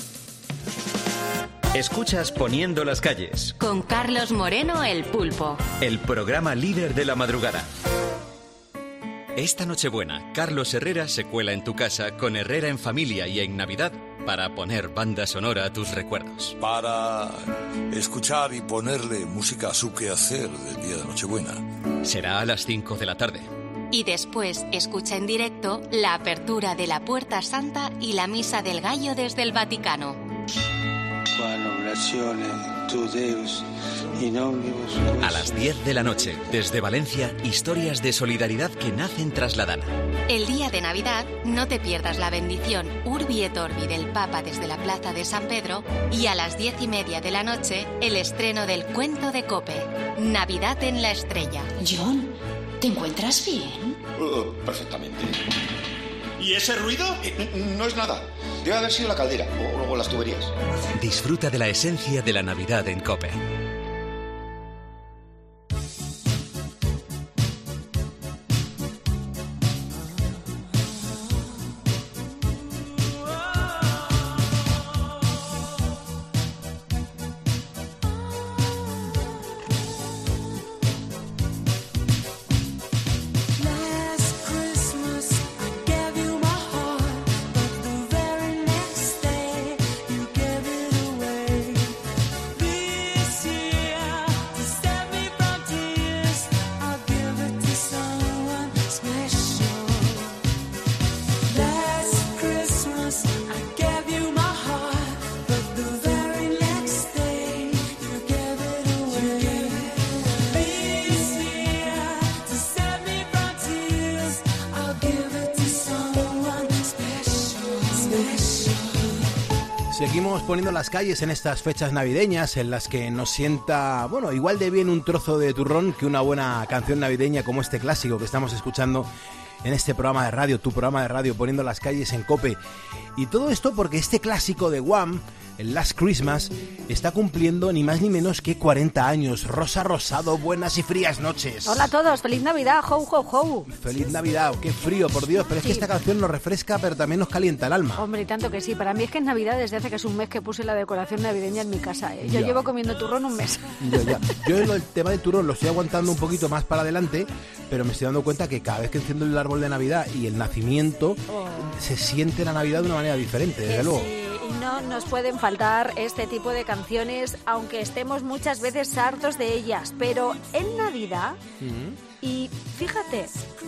Escuchas Poniendo las calles. Con Carlos Moreno, el Pulpo. El programa líder de la madrugada. Esta Nochebuena, Carlos Herrera se cuela en tu casa con Herrera en Familia y en Navidad para poner banda sonora a tus recuerdos. Para escuchar y ponerle música a su quehacer del día de Nochebuena. Será a las 5 de la tarde. Y después escucha en directo la apertura de la Puerta Santa y la Misa del Gallo desde el Vaticano. A las 10 de la noche, desde Valencia, historias de solidaridad que nacen tras la dana. El día de Navidad, no te pierdas la bendición Urbi et Orbi del Papa desde la Plaza de San Pedro, y a las 10:30 de la noche, el estreno del cuento de COPE, Navidad en la Estrella. John, ¿te encuentras bien? Perfectamente. ¿Y ese ruido? No es nada. Debe haber sido la caldera o las tuberías. Disfruta de la esencia de la Navidad en COPE. Seguimos poniendo las calles en estas fechas navideñas en las que nos sienta, igual de bien un trozo de turrón que una buena canción navideña como este clásico que estamos escuchando en este programa de radio, tu programa de radio, Poniendo las calles en COPE. Y todo esto porque este clásico de Wham, el Last Christmas, está cumpliendo ni más ni menos que 40 años. Rosa Rosado, buenas y frías noches. Hola a todos, feliz Navidad, ho, ho, ho. Feliz Navidad, qué frío, por Dios, pero es que esta canción nos refresca, pero también nos calienta el alma. Hombre, y tanto que sí, para mí es que es Navidad desde hace que es un mes que puse la decoración navideña en mi casa, ¿eh? Yo llevo comiendo turrón un mes. Yo el tema del turrón lo estoy aguantando un poquito más para adelante, pero me estoy dando cuenta que cada vez que enciendo el árbol de Navidad y el nacimiento, se siente la Navidad de una manera diferente, desde luego. Y no nos pueden faltar este tipo de canciones, aunque estemos muchas veces hartos de ellas, pero en Navidad, y fíjate,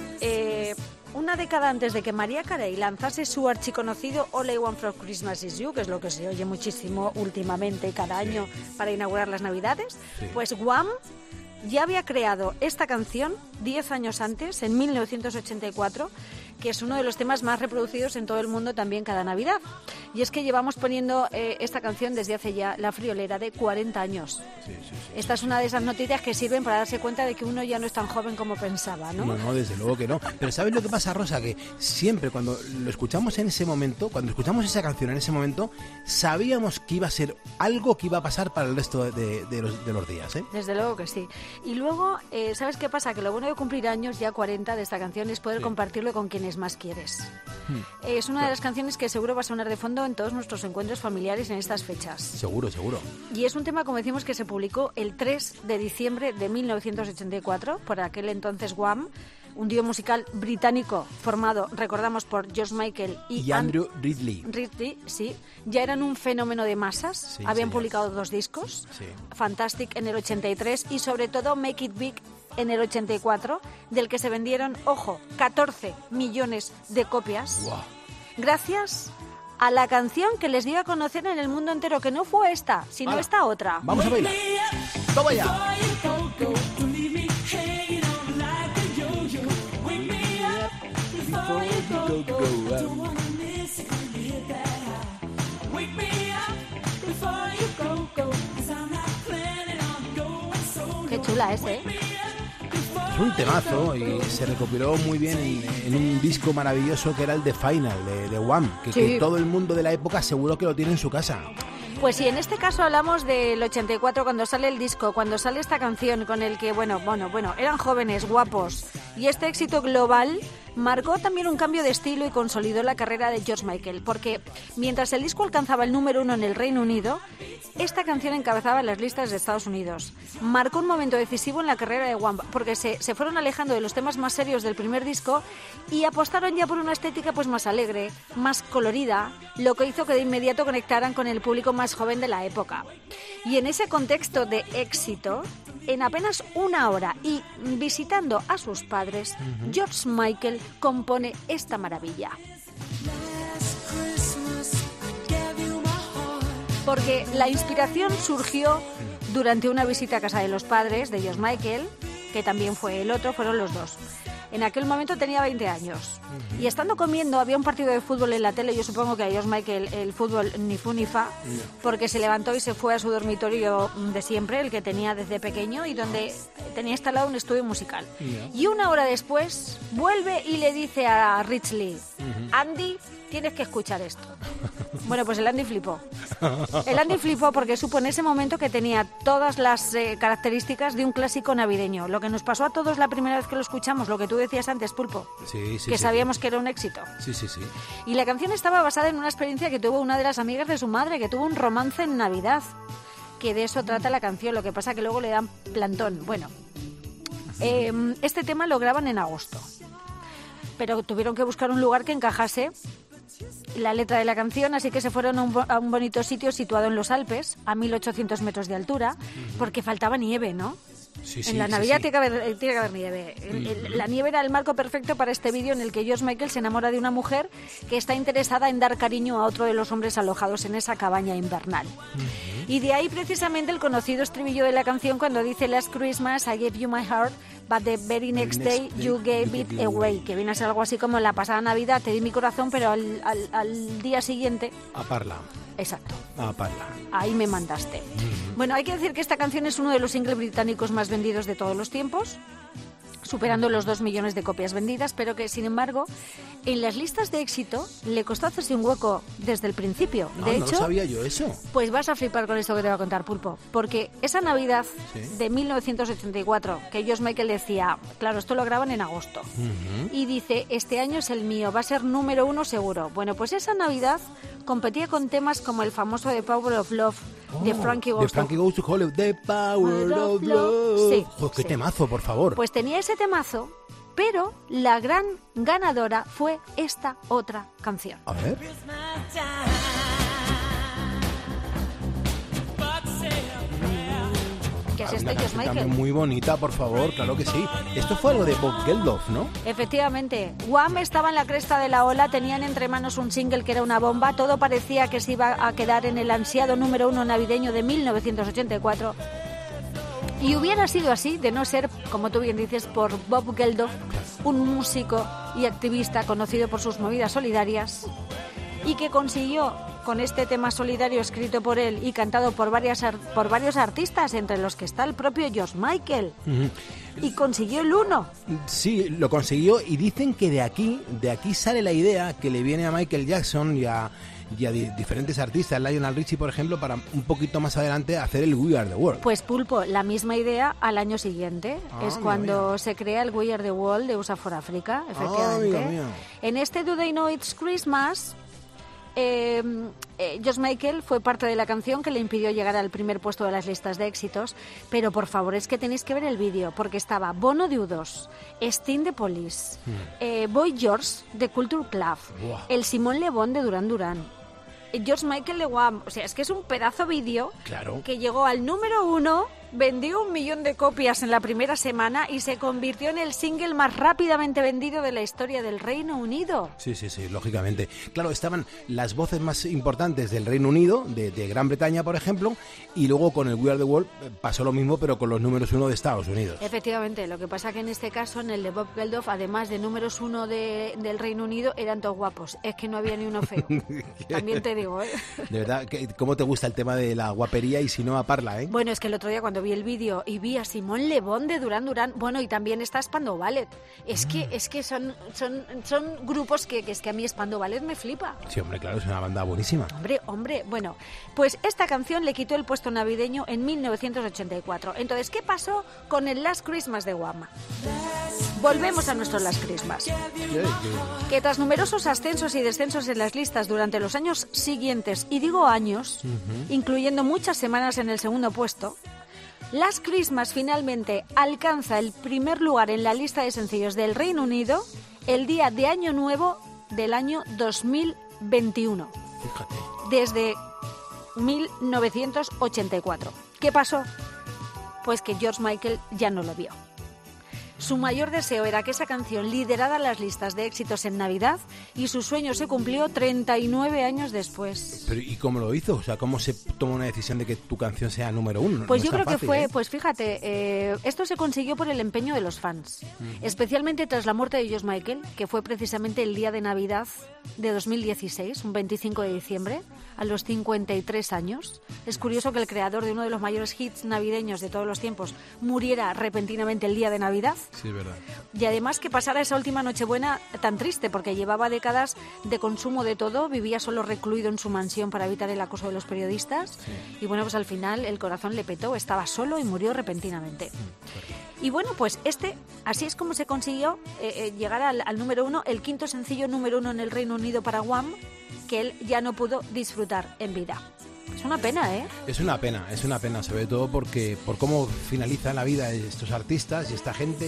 una década antes de que Mariah Carey lanzase su archiconocido All I Want for Christmas Is You, que es lo que se oye muchísimo últimamente cada año para inaugurar las Navidades, pues Wham ya había creado esta canción 10 años antes, en 1984, que es uno de los temas más reproducidos en todo el mundo también cada Navidad. Y es que llevamos poniendo esta canción desde hace ya la friolera de 40 años. Esta es una de esas noticias que sirven para darse cuenta de que uno ya no es tan joven como pensaba, ¿no? No, desde luego que no. Pero ¿sabes lo que pasa, Rosa? Que siempre cuando lo escuchamos en ese momento, cuando escuchamos esa canción en ese momento, sabíamos que iba a ser algo que iba a pasar para el resto de los días, ¿eh? Desde luego que sí. Y luego, ¿sabes qué pasa? Que lo bueno de cumplir años, ya 40 de esta canción, es poder compartirlo con quienes más quieres. Es una de las canciones que seguro va a sonar de fondo en todos nuestros encuentros familiares en estas fechas. Seguro. Y es un tema, como decimos, que se publicó el 3 de diciembre de 1984 por aquel entonces Wham, un dúo musical británico formado, recordamos, por George Michael y Andrew Ridley. Sí, ya eran un fenómeno de masas, habían publicado 2 discos, Fantastic en el 83 y sobre todo Make It Big en el 84, del que se vendieron, ojo, 14 millones de copias. Wow. Gracias a la canción que les dio a conocer en el mundo entero, que no fue esta, sino esta otra. Vamos a bailar. ¡Toma ya! Qué chula es, ¿eh? Es un temazo y se recopiló muy bien en un disco maravilloso que era el The Final de Wham, que todo el mundo de la época seguro que lo tiene en su casa. Pues sí, en este caso hablamos del 84, cuando sale el disco, cuando sale esta canción con el que, bueno, eran jóvenes, guapos, y este éxito global marcó también un cambio de estilo y consolidó la carrera de George Michael, porque mientras el disco alcanzaba el número 1 en el Reino Unido, esta canción encabezaba las listas de Estados Unidos. Marcó un momento decisivo en la carrera de Wham, porque se fueron alejando de los temas más serios del primer disco y apostaron ya por una estética pues más alegre, más colorida, lo que hizo que de inmediato conectaran con el público más joven de la época. Y en ese contexto de éxito, en apenas una hora y visitando a sus padres, George Michael compone esta maravilla. Porque la inspiración surgió durante una visita a casa de los padres de George Michael, que también fue el otro, fueron los dos. En aquel momento tenía 20 años. Y estando comiendo, había un partido de fútbol en la tele. Yo supongo que a George Michael el fútbol ni fu ni fa, porque se levantó y se fue a su dormitorio de siempre, el que tenía desde pequeño, y donde tenía instalado un estudio musical. Y una hora después, vuelve y le dice a Ridley, Andy, tienes que escuchar esto. Bueno, pues el Andy flipó. El Andy flipó porque supo en ese momento que tenía todas las características de un clásico navideño. Lo que nos pasó a todos la primera vez que lo escuchamos, lo que tú decías antes, Pulpo, que sabíamos que era un éxito. Sí. Y la canción estaba basada en una experiencia que tuvo una de las amigas de su madre, que tuvo un romance en Navidad. Que de eso trata la canción, lo que pasa que luego le dan plantón. Bueno, este tema lo graban en agosto, pero tuvieron que buscar un lugar que encajase la letra de la canción, así que se fueron a un bonito sitio situado en los Alpes, a 1800 metros de altura, porque faltaba nieve, ¿no? En la Navidad tiene que haber nieve. La nieve era el marco perfecto para este vídeo en el que George Michael se enamora de una mujer que está interesada en dar cariño a otro de los hombres alojados en esa cabaña invernal. Y de ahí precisamente el conocido estribillo de la canción cuando dice Last Christmas I gave you my heart, but the very next day you gave it away, que viene a ser algo así como la pasada Navidad te di mi corazón, pero al día siguiente... A parla. Exacto. A parla. Ahí me mandaste. Bueno, hay que decir que esta canción es uno de los singles británicos más vendidos de todos los tiempos, superando los 2 millones de copias vendidas, pero que, sin embargo, en las listas de éxito le costó hacerse un hueco desde el principio. De hecho, no sabía yo eso. Pues vas a flipar con esto que te voy a contar, Pulpo, porque esa Navidad de 1984, que George Michael decía, claro, esto lo graban en agosto, y dice, este año es el mío, va a ser número 1 seguro. Bueno, pues esa Navidad competía con temas como el famoso The Power of Love, de Frankie Goes to Hollywood, The Power of Love. Sí, qué temazo, por favor. Pues tenía ese temazo, pero la gran ganadora fue esta otra canción. A ver. Que es este George Michael. Muy bonita, por favor, claro que sí. Esto fue algo de Bob Geldof, ¿no? Efectivamente. Wham estaba en la cresta de la ola, tenían entre manos un single que era una bomba, todo parecía que se iba a quedar en el ansiado número 1 navideño de 1984. Y hubiera sido así, de no ser, como tú bien dices, por Bob Geldof, un músico y activista conocido por sus movidas solidarias y que consiguió, con este tema solidario escrito por él y cantado por varios artistas, entre los que está el propio George Michael, y consiguió el 1. Sí, lo consiguió, y dicen que de aquí sale la idea que le viene a Michael Jackson y a diferentes artistas, Lionel Richie, por ejemplo, para un poquito más adelante hacer el We Are The World. Pues Pulpo, la misma idea al año siguiente. Es cuando se crea el We Are The World de USA for Africa, efectivamente. En este Do They Know It's Christmas, George Michael fue parte de la canción que le impidió llegar al primer puesto de las listas de éxitos, pero por favor es que tenéis que ver el vídeo, porque estaba Bono de U2, Sting de Police, Boy George de Culture Club, el Simón Le Bon de Duran Duran, George Michael de Wham. O sea, es que es un pedazo vídeo que llegó al número 1, vendió 1 millón de copias en la primera semana y se convirtió en el single más rápidamente vendido de la historia del Reino Unido. Sí, lógicamente. Claro, estaban las voces más importantes del Reino Unido, de Gran Bretaña, por ejemplo, y luego con el We Are The World pasó lo mismo, pero con los números 1 de Estados Unidos. Efectivamente, lo que pasa que en este caso, en el de Bob Geldof, además de números 1 del Reino Unido, eran todos guapos. Es que no había ni uno feo. También te digo, ¿eh? De verdad, ¿cómo te gusta el tema de la guapería y si no a parla, eh? Bueno, es que el otro día cuando vi el vídeo y vi a Simón Le Bon de Duran Duran, bueno, y también está Spandau Ballet. Es que son grupos que es que a mí Spandau Ballet me flipa. Sí, hombre, claro, es una banda buenísima. Hombre, bueno, pues esta canción le quitó el puesto navideño en 1984. Entonces, ¿qué pasó con el Last Christmas de Wham? Volvemos a nuestro Last Christmas. Que tras numerosos ascensos y descensos en las listas durante los años siguientes, y digo años, incluyendo muchas semanas en el segundo puesto, Last Christmas finalmente alcanza el primer lugar en la lista de sencillos del Reino Unido el día de Año Nuevo del año 2021. Fíjate. Desde 1984. ¿Qué pasó? Pues que George Michael ya no lo vio. Su mayor deseo era que esa canción liderara las listas de éxitos en Navidad y su sueño se cumplió 39 años después. Pero ¿y cómo lo hizo? O sea, ¿cómo se toma una decisión de que tu canción sea número 1? Pues yo creo que fue, pues fíjate, esto se consiguió por el empeño de los fans, especialmente tras la muerte de George Michael, que fue precisamente el día de Navidad de 2016, un 25 de diciembre, a los 53 años. Es curioso que el creador de uno de los mayores hits navideños de todos los tiempos muriera repentinamente el día de Navidad. Sí, verdad. Y además que pasara esa última Nochebuena tan triste, porque llevaba décadas de consumo de todo, vivía solo recluido en su mansión para evitar el acoso de los periodistas, y bueno, pues al final el corazón le petó, estaba solo y murió repentinamente. Y bueno, pues así es como se consiguió llegar al número 1, el quinto sencillo número 1 en el Reino Unido para Wham, que él ya no pudo disfrutar en vida. Es una pena, ¿eh? Es una pena, sobre todo por cómo finaliza la vida de estos artistas y esta gente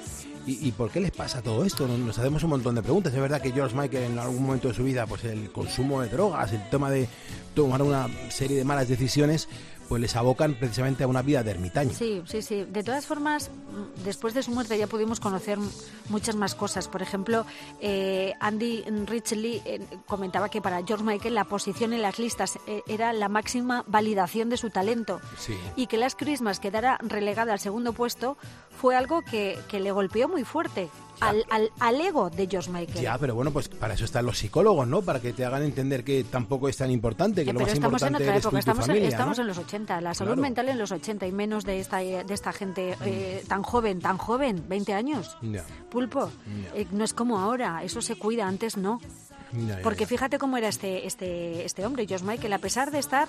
y por qué les pasa todo esto. Nos hacemos un montón de preguntas. Es verdad que George Michael en algún momento de su vida, pues el consumo de drogas, el tema de tomar una serie de malas decisiones, pues les abocan precisamente a una vida de ermitaño. Sí. De todas formas, después de su muerte ya pudimos conocer muchas más cosas. Por ejemplo, Andy Richley comentaba que para George Michael la posición en las listas era la máxima validación de su talento. Sí. Y que Last Christmas quedara relegada al segundo puesto fue algo que le golpeó muy fuerte. Al ego de George Michael. Ya, pero bueno, pues para eso están los psicólogos, ¿no? Para que te hagan entender que tampoco es tan importante, que lo más importante es tu familia, estamos ¿no? en los 80, la salud mental en los 80 y menos de esta gente tan joven, 20 años. Ya. Pulpo, no es como ahora, eso se cuida, antes no. Porque fíjate cómo era este hombre, George Michael, a pesar de estar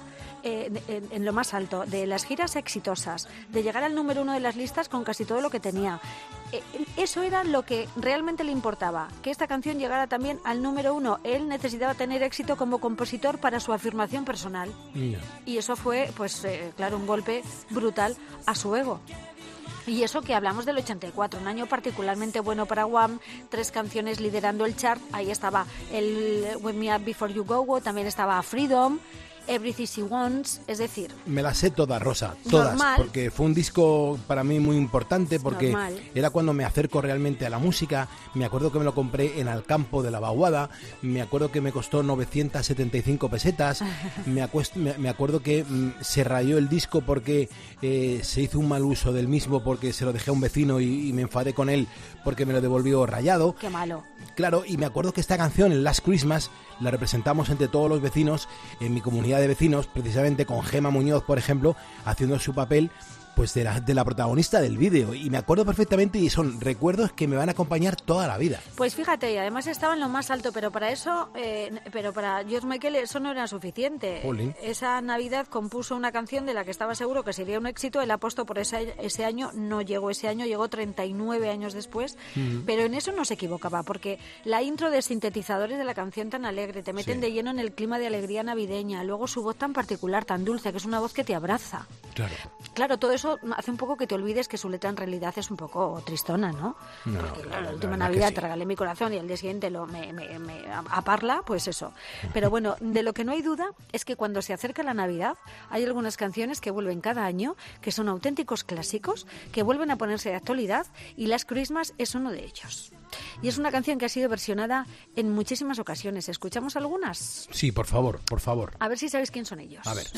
en lo más alto, de las giras exitosas, de llegar al número 1 de las listas con casi todo lo que tenía. Eso era lo que realmente le importaba, que esta canción llegara también al número 1. Él necesitaba tener éxito como compositor para su afirmación personal. Y eso fue, pues claro, un golpe brutal a su ego. Y eso que hablamos del 84, un año particularmente bueno para Wham, 3 canciones liderando el chart. Ahí estaba el Wake Me Up Before You Go, también estaba Freedom. Everything She Wants, es decir... Me las sé todas, Rosa, todas, normal. Porque fue un disco para mí muy importante, porque Normal. era cuando me acerco realmente a la música. Me acuerdo que me lo compré en Alcampo de la Vaguada, me acuerdo que me costó 975 pesetas, me acuerdo que se rayó el disco porque se hizo un mal uso del mismo, porque se lo dejé a un vecino y me enfadé con él porque me lo devolvió rayado. Qué malo. Claro, y me acuerdo que esta canción, el Last Christmas, la representamos entre todos los vecinos, en mi comunidad de vecinos, precisamente con Gema Muñoz, por ejemplo, haciendo su papel pues de la protagonista del vídeo. Y me acuerdo perfectamente y son recuerdos que me van a acompañar toda la vida. Pues fíjate, y además estaba en lo más alto, pero para eso, pero para George Michael eso no era suficiente. Jolín. Esa Navidad compuso una canción de la que estaba seguro que sería un éxito. Él apostó por ese año, no llegó ese año, llegó 39 años después, pero en eso no se equivocaba, porque la intro de sintetizadores de la canción tan alegre te meten de lleno en el clima de alegría navideña, luego su voz tan particular, tan dulce, que es una voz que te abraza. Claro, todo eso hace un poco que te olvides que su letra en realidad es un poco tristona, ¿no? Porque claro, la última Navidad te regalé mi corazón y al día siguiente me aparla, pues eso. Pero bueno, de lo que no hay duda es que cuando se acerca la Navidad hay algunas canciones que vuelven cada año, que son auténticos clásicos, que vuelven a ponerse de actualidad, y Last Christmas es uno de ellos. Y es una canción que ha sido versionada en muchísimas ocasiones. ¿Escuchamos algunas? Sí, por favor, por favor. A ver si sabéis quién son ellos. A ver.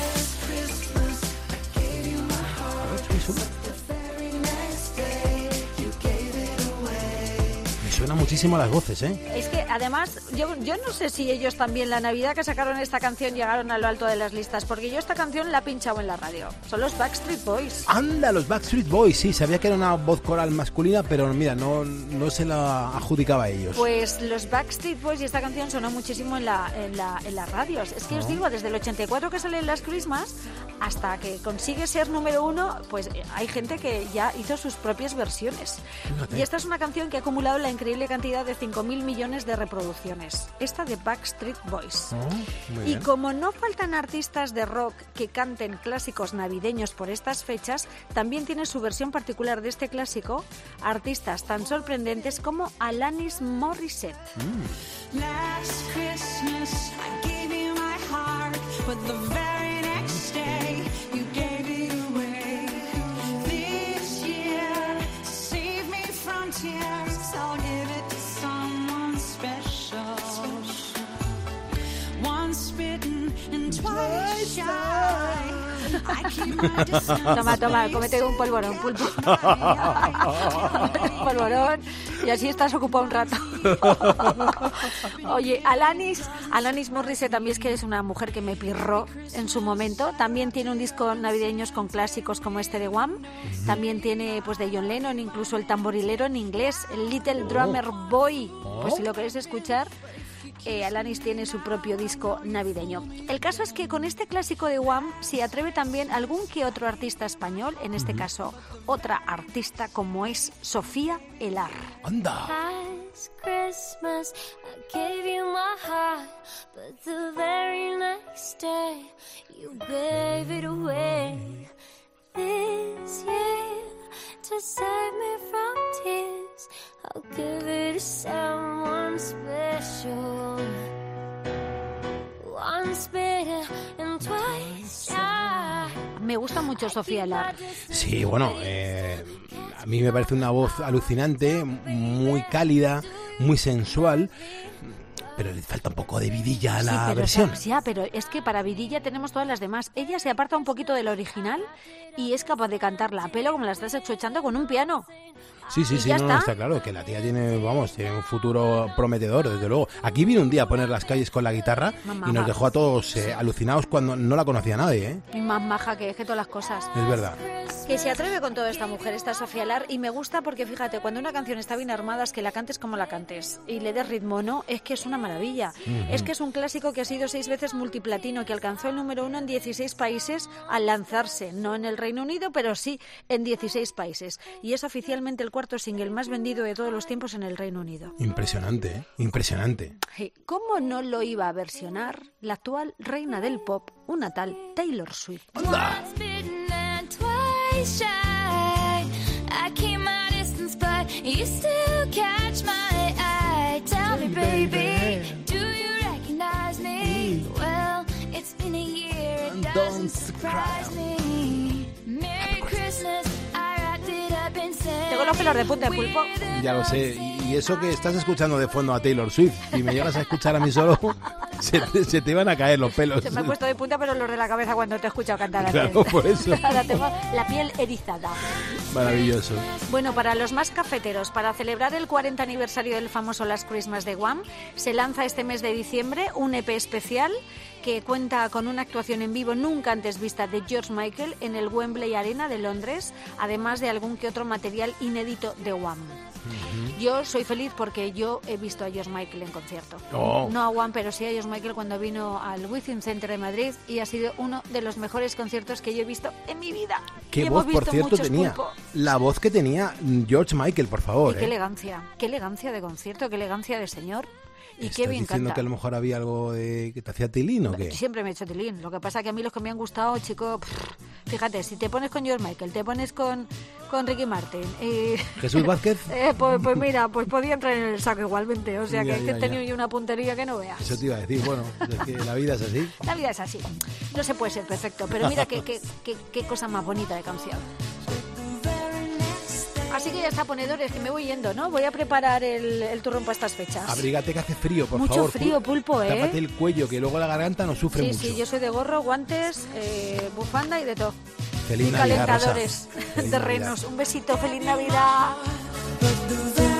Me suena muchísimo las voces, ¿eh? Es que además, yo no sé si ellos también la Navidad que sacaron esta canción llegaron a lo alto de las listas, porque yo esta canción la he pinchado en la radio. Son los Backstreet Boys. ¡Anda, los Backstreet Boys! Sí, sabía que era una voz coral masculina, pero mira, no se la adjudicaba a ellos. Pues los Backstreet Boys y esta canción sonó muchísimo en las radios. Es que os digo, desde el 84 que sale Last Christmas hasta que consigue ser número 1, pues hay gente que ya hizo sus propias versiones. Fíjate. Y esta es una canción que ha acumulado la increíble cantidad de 5.000 millones de reproducciones. Esta de Backstreet Boys. Y como no faltan artistas de rock que canten clásicos navideños por estas fechas, también tiene su versión particular de este clásico artistas tan sorprendentes como Alanis Morissette. Last Christmas I gave you my heart, but the very next day you gave it away. This year, to save me from tears, I'll give it to someone special. Once bitten and twice shy. Toma, cómete un polvorón, pulpo. Polvorón, y así estás ocupado un rato. Oye, Alanis Morissette también es que es una mujer que me pirró en su momento. También tiene un disco navideños con clásicos como este de Wham. También tiene pues de John Lennon, incluso el tamborilero en inglés, el Little Drummer Boy. Pues si lo queréis escuchar, Alanis tiene su propio disco navideño. El caso es que con este clásico de Wham se atreve también algún que otro artista español, en este caso otra artista como es Sofía Elar. ¡Anda! Last Christmas I gave you my heart, but the very next day you gave it away. This year, to save me from tears, I'll give it to someone special. Once bitter and twice shy. Me gusta mucho Sofía Elar. Sí, bueno, a mí me parece una voz alucinante, muy cálida, muy sensual, pero le falta un poco de vidilla a la versión. Pero es que para vidilla tenemos todas las demás. Ella se aparta un poquito del original y es capaz de cantarla a pelo como la estás escuchando con un piano. Sí, no, está claro que la tía tiene un futuro prometedor, desde luego. Aquí vino un día a poner las calles con la guitarra y nos dejó a todos alucinados cuando no la conocía nadie, ¿eh? Y más maja que todas las cosas. Es verdad. Que se atreve con toda esta mujer, esta Sofía Elar, y me gusta porque, fíjate, cuando una canción está bien armada es que la cantes como la cantes y le des ritmo, ¿no? Es que es una maravilla. Es que es un clásico que ha sido 6 veces multiplatino, que alcanzó el número 1 en 16 países al lanzarse, no en el Reino Unido, pero sí en 16 países. Y es oficialmente el cuarto single más vendido de todos los tiempos en el Reino Unido. Impresionante, ¿eh? Impresionante. ¿Cómo no lo iba a versionar la actual reina del pop, una tal Taylor Swift? ¡Anda! I keep my distance, but you still catch my eye. Tell me, baby, do you recognize me? Well, it's been a Tengo los pelos de punta de pulpo. Ya lo sé. Y eso que estás escuchando de fondo a Taylor Swift, si me llegas a escuchar a mí solo, se te iban a caer los pelos. Se me ha puesto de punta, pero los de la cabeza cuando te he escuchado cantar. Claro, por eso. Ahora tengo la piel erizada. Maravilloso. Bueno, para los más cafeteros, para celebrar el 40 aniversario del famoso Last Christmas de Wham, se lanza este mes de diciembre un EP especial que cuenta con una actuación en vivo nunca antes vista de George Michael en el Wembley Arena de Londres, además de algún que otro material inédito de Wham. Yo soy feliz porque yo he visto a George Michael en concierto. No a Wham, pero sí a George Michael cuando vino al Within Center de Madrid, y ha sido uno de los mejores conciertos que yo he visto en mi vida. Qué voz, por cierto, tenía. La voz que tenía George Michael, por favor. Y qué elegancia de concierto, qué elegancia de señor. Y qué bien diciendo canta. Que a lo mejor había algo que te hacía tilín, ¿o qué? Siempre me he hecho tilín. Lo que pasa es que a mí los que me han gustado, chico, fíjate, si te pones con George Michael, te pones con Ricky Martin y... ¿Jesús Vázquez? Pues mira, pues podía entrar en el saco igualmente. O sea, que he tenido yo una puntería que no veas. Eso te iba a decir. Bueno, es que la vida es así. La vida es así. No se puede ser perfecto, pero mira qué cosa más bonita de canción. Así que ya está, ponedores, que me voy yendo, ¿no? Voy a preparar el turrón para estas fechas. Abrígate, que hace frío, por favor. Mucho frío, pulpo, ¿eh? Tápate el cuello, que luego la garganta no sufre mucho. Sí, yo soy de gorro, guantes, bufanda y de todo. Feliz y Navidad, calentadores de renos. Un besito, feliz Navidad.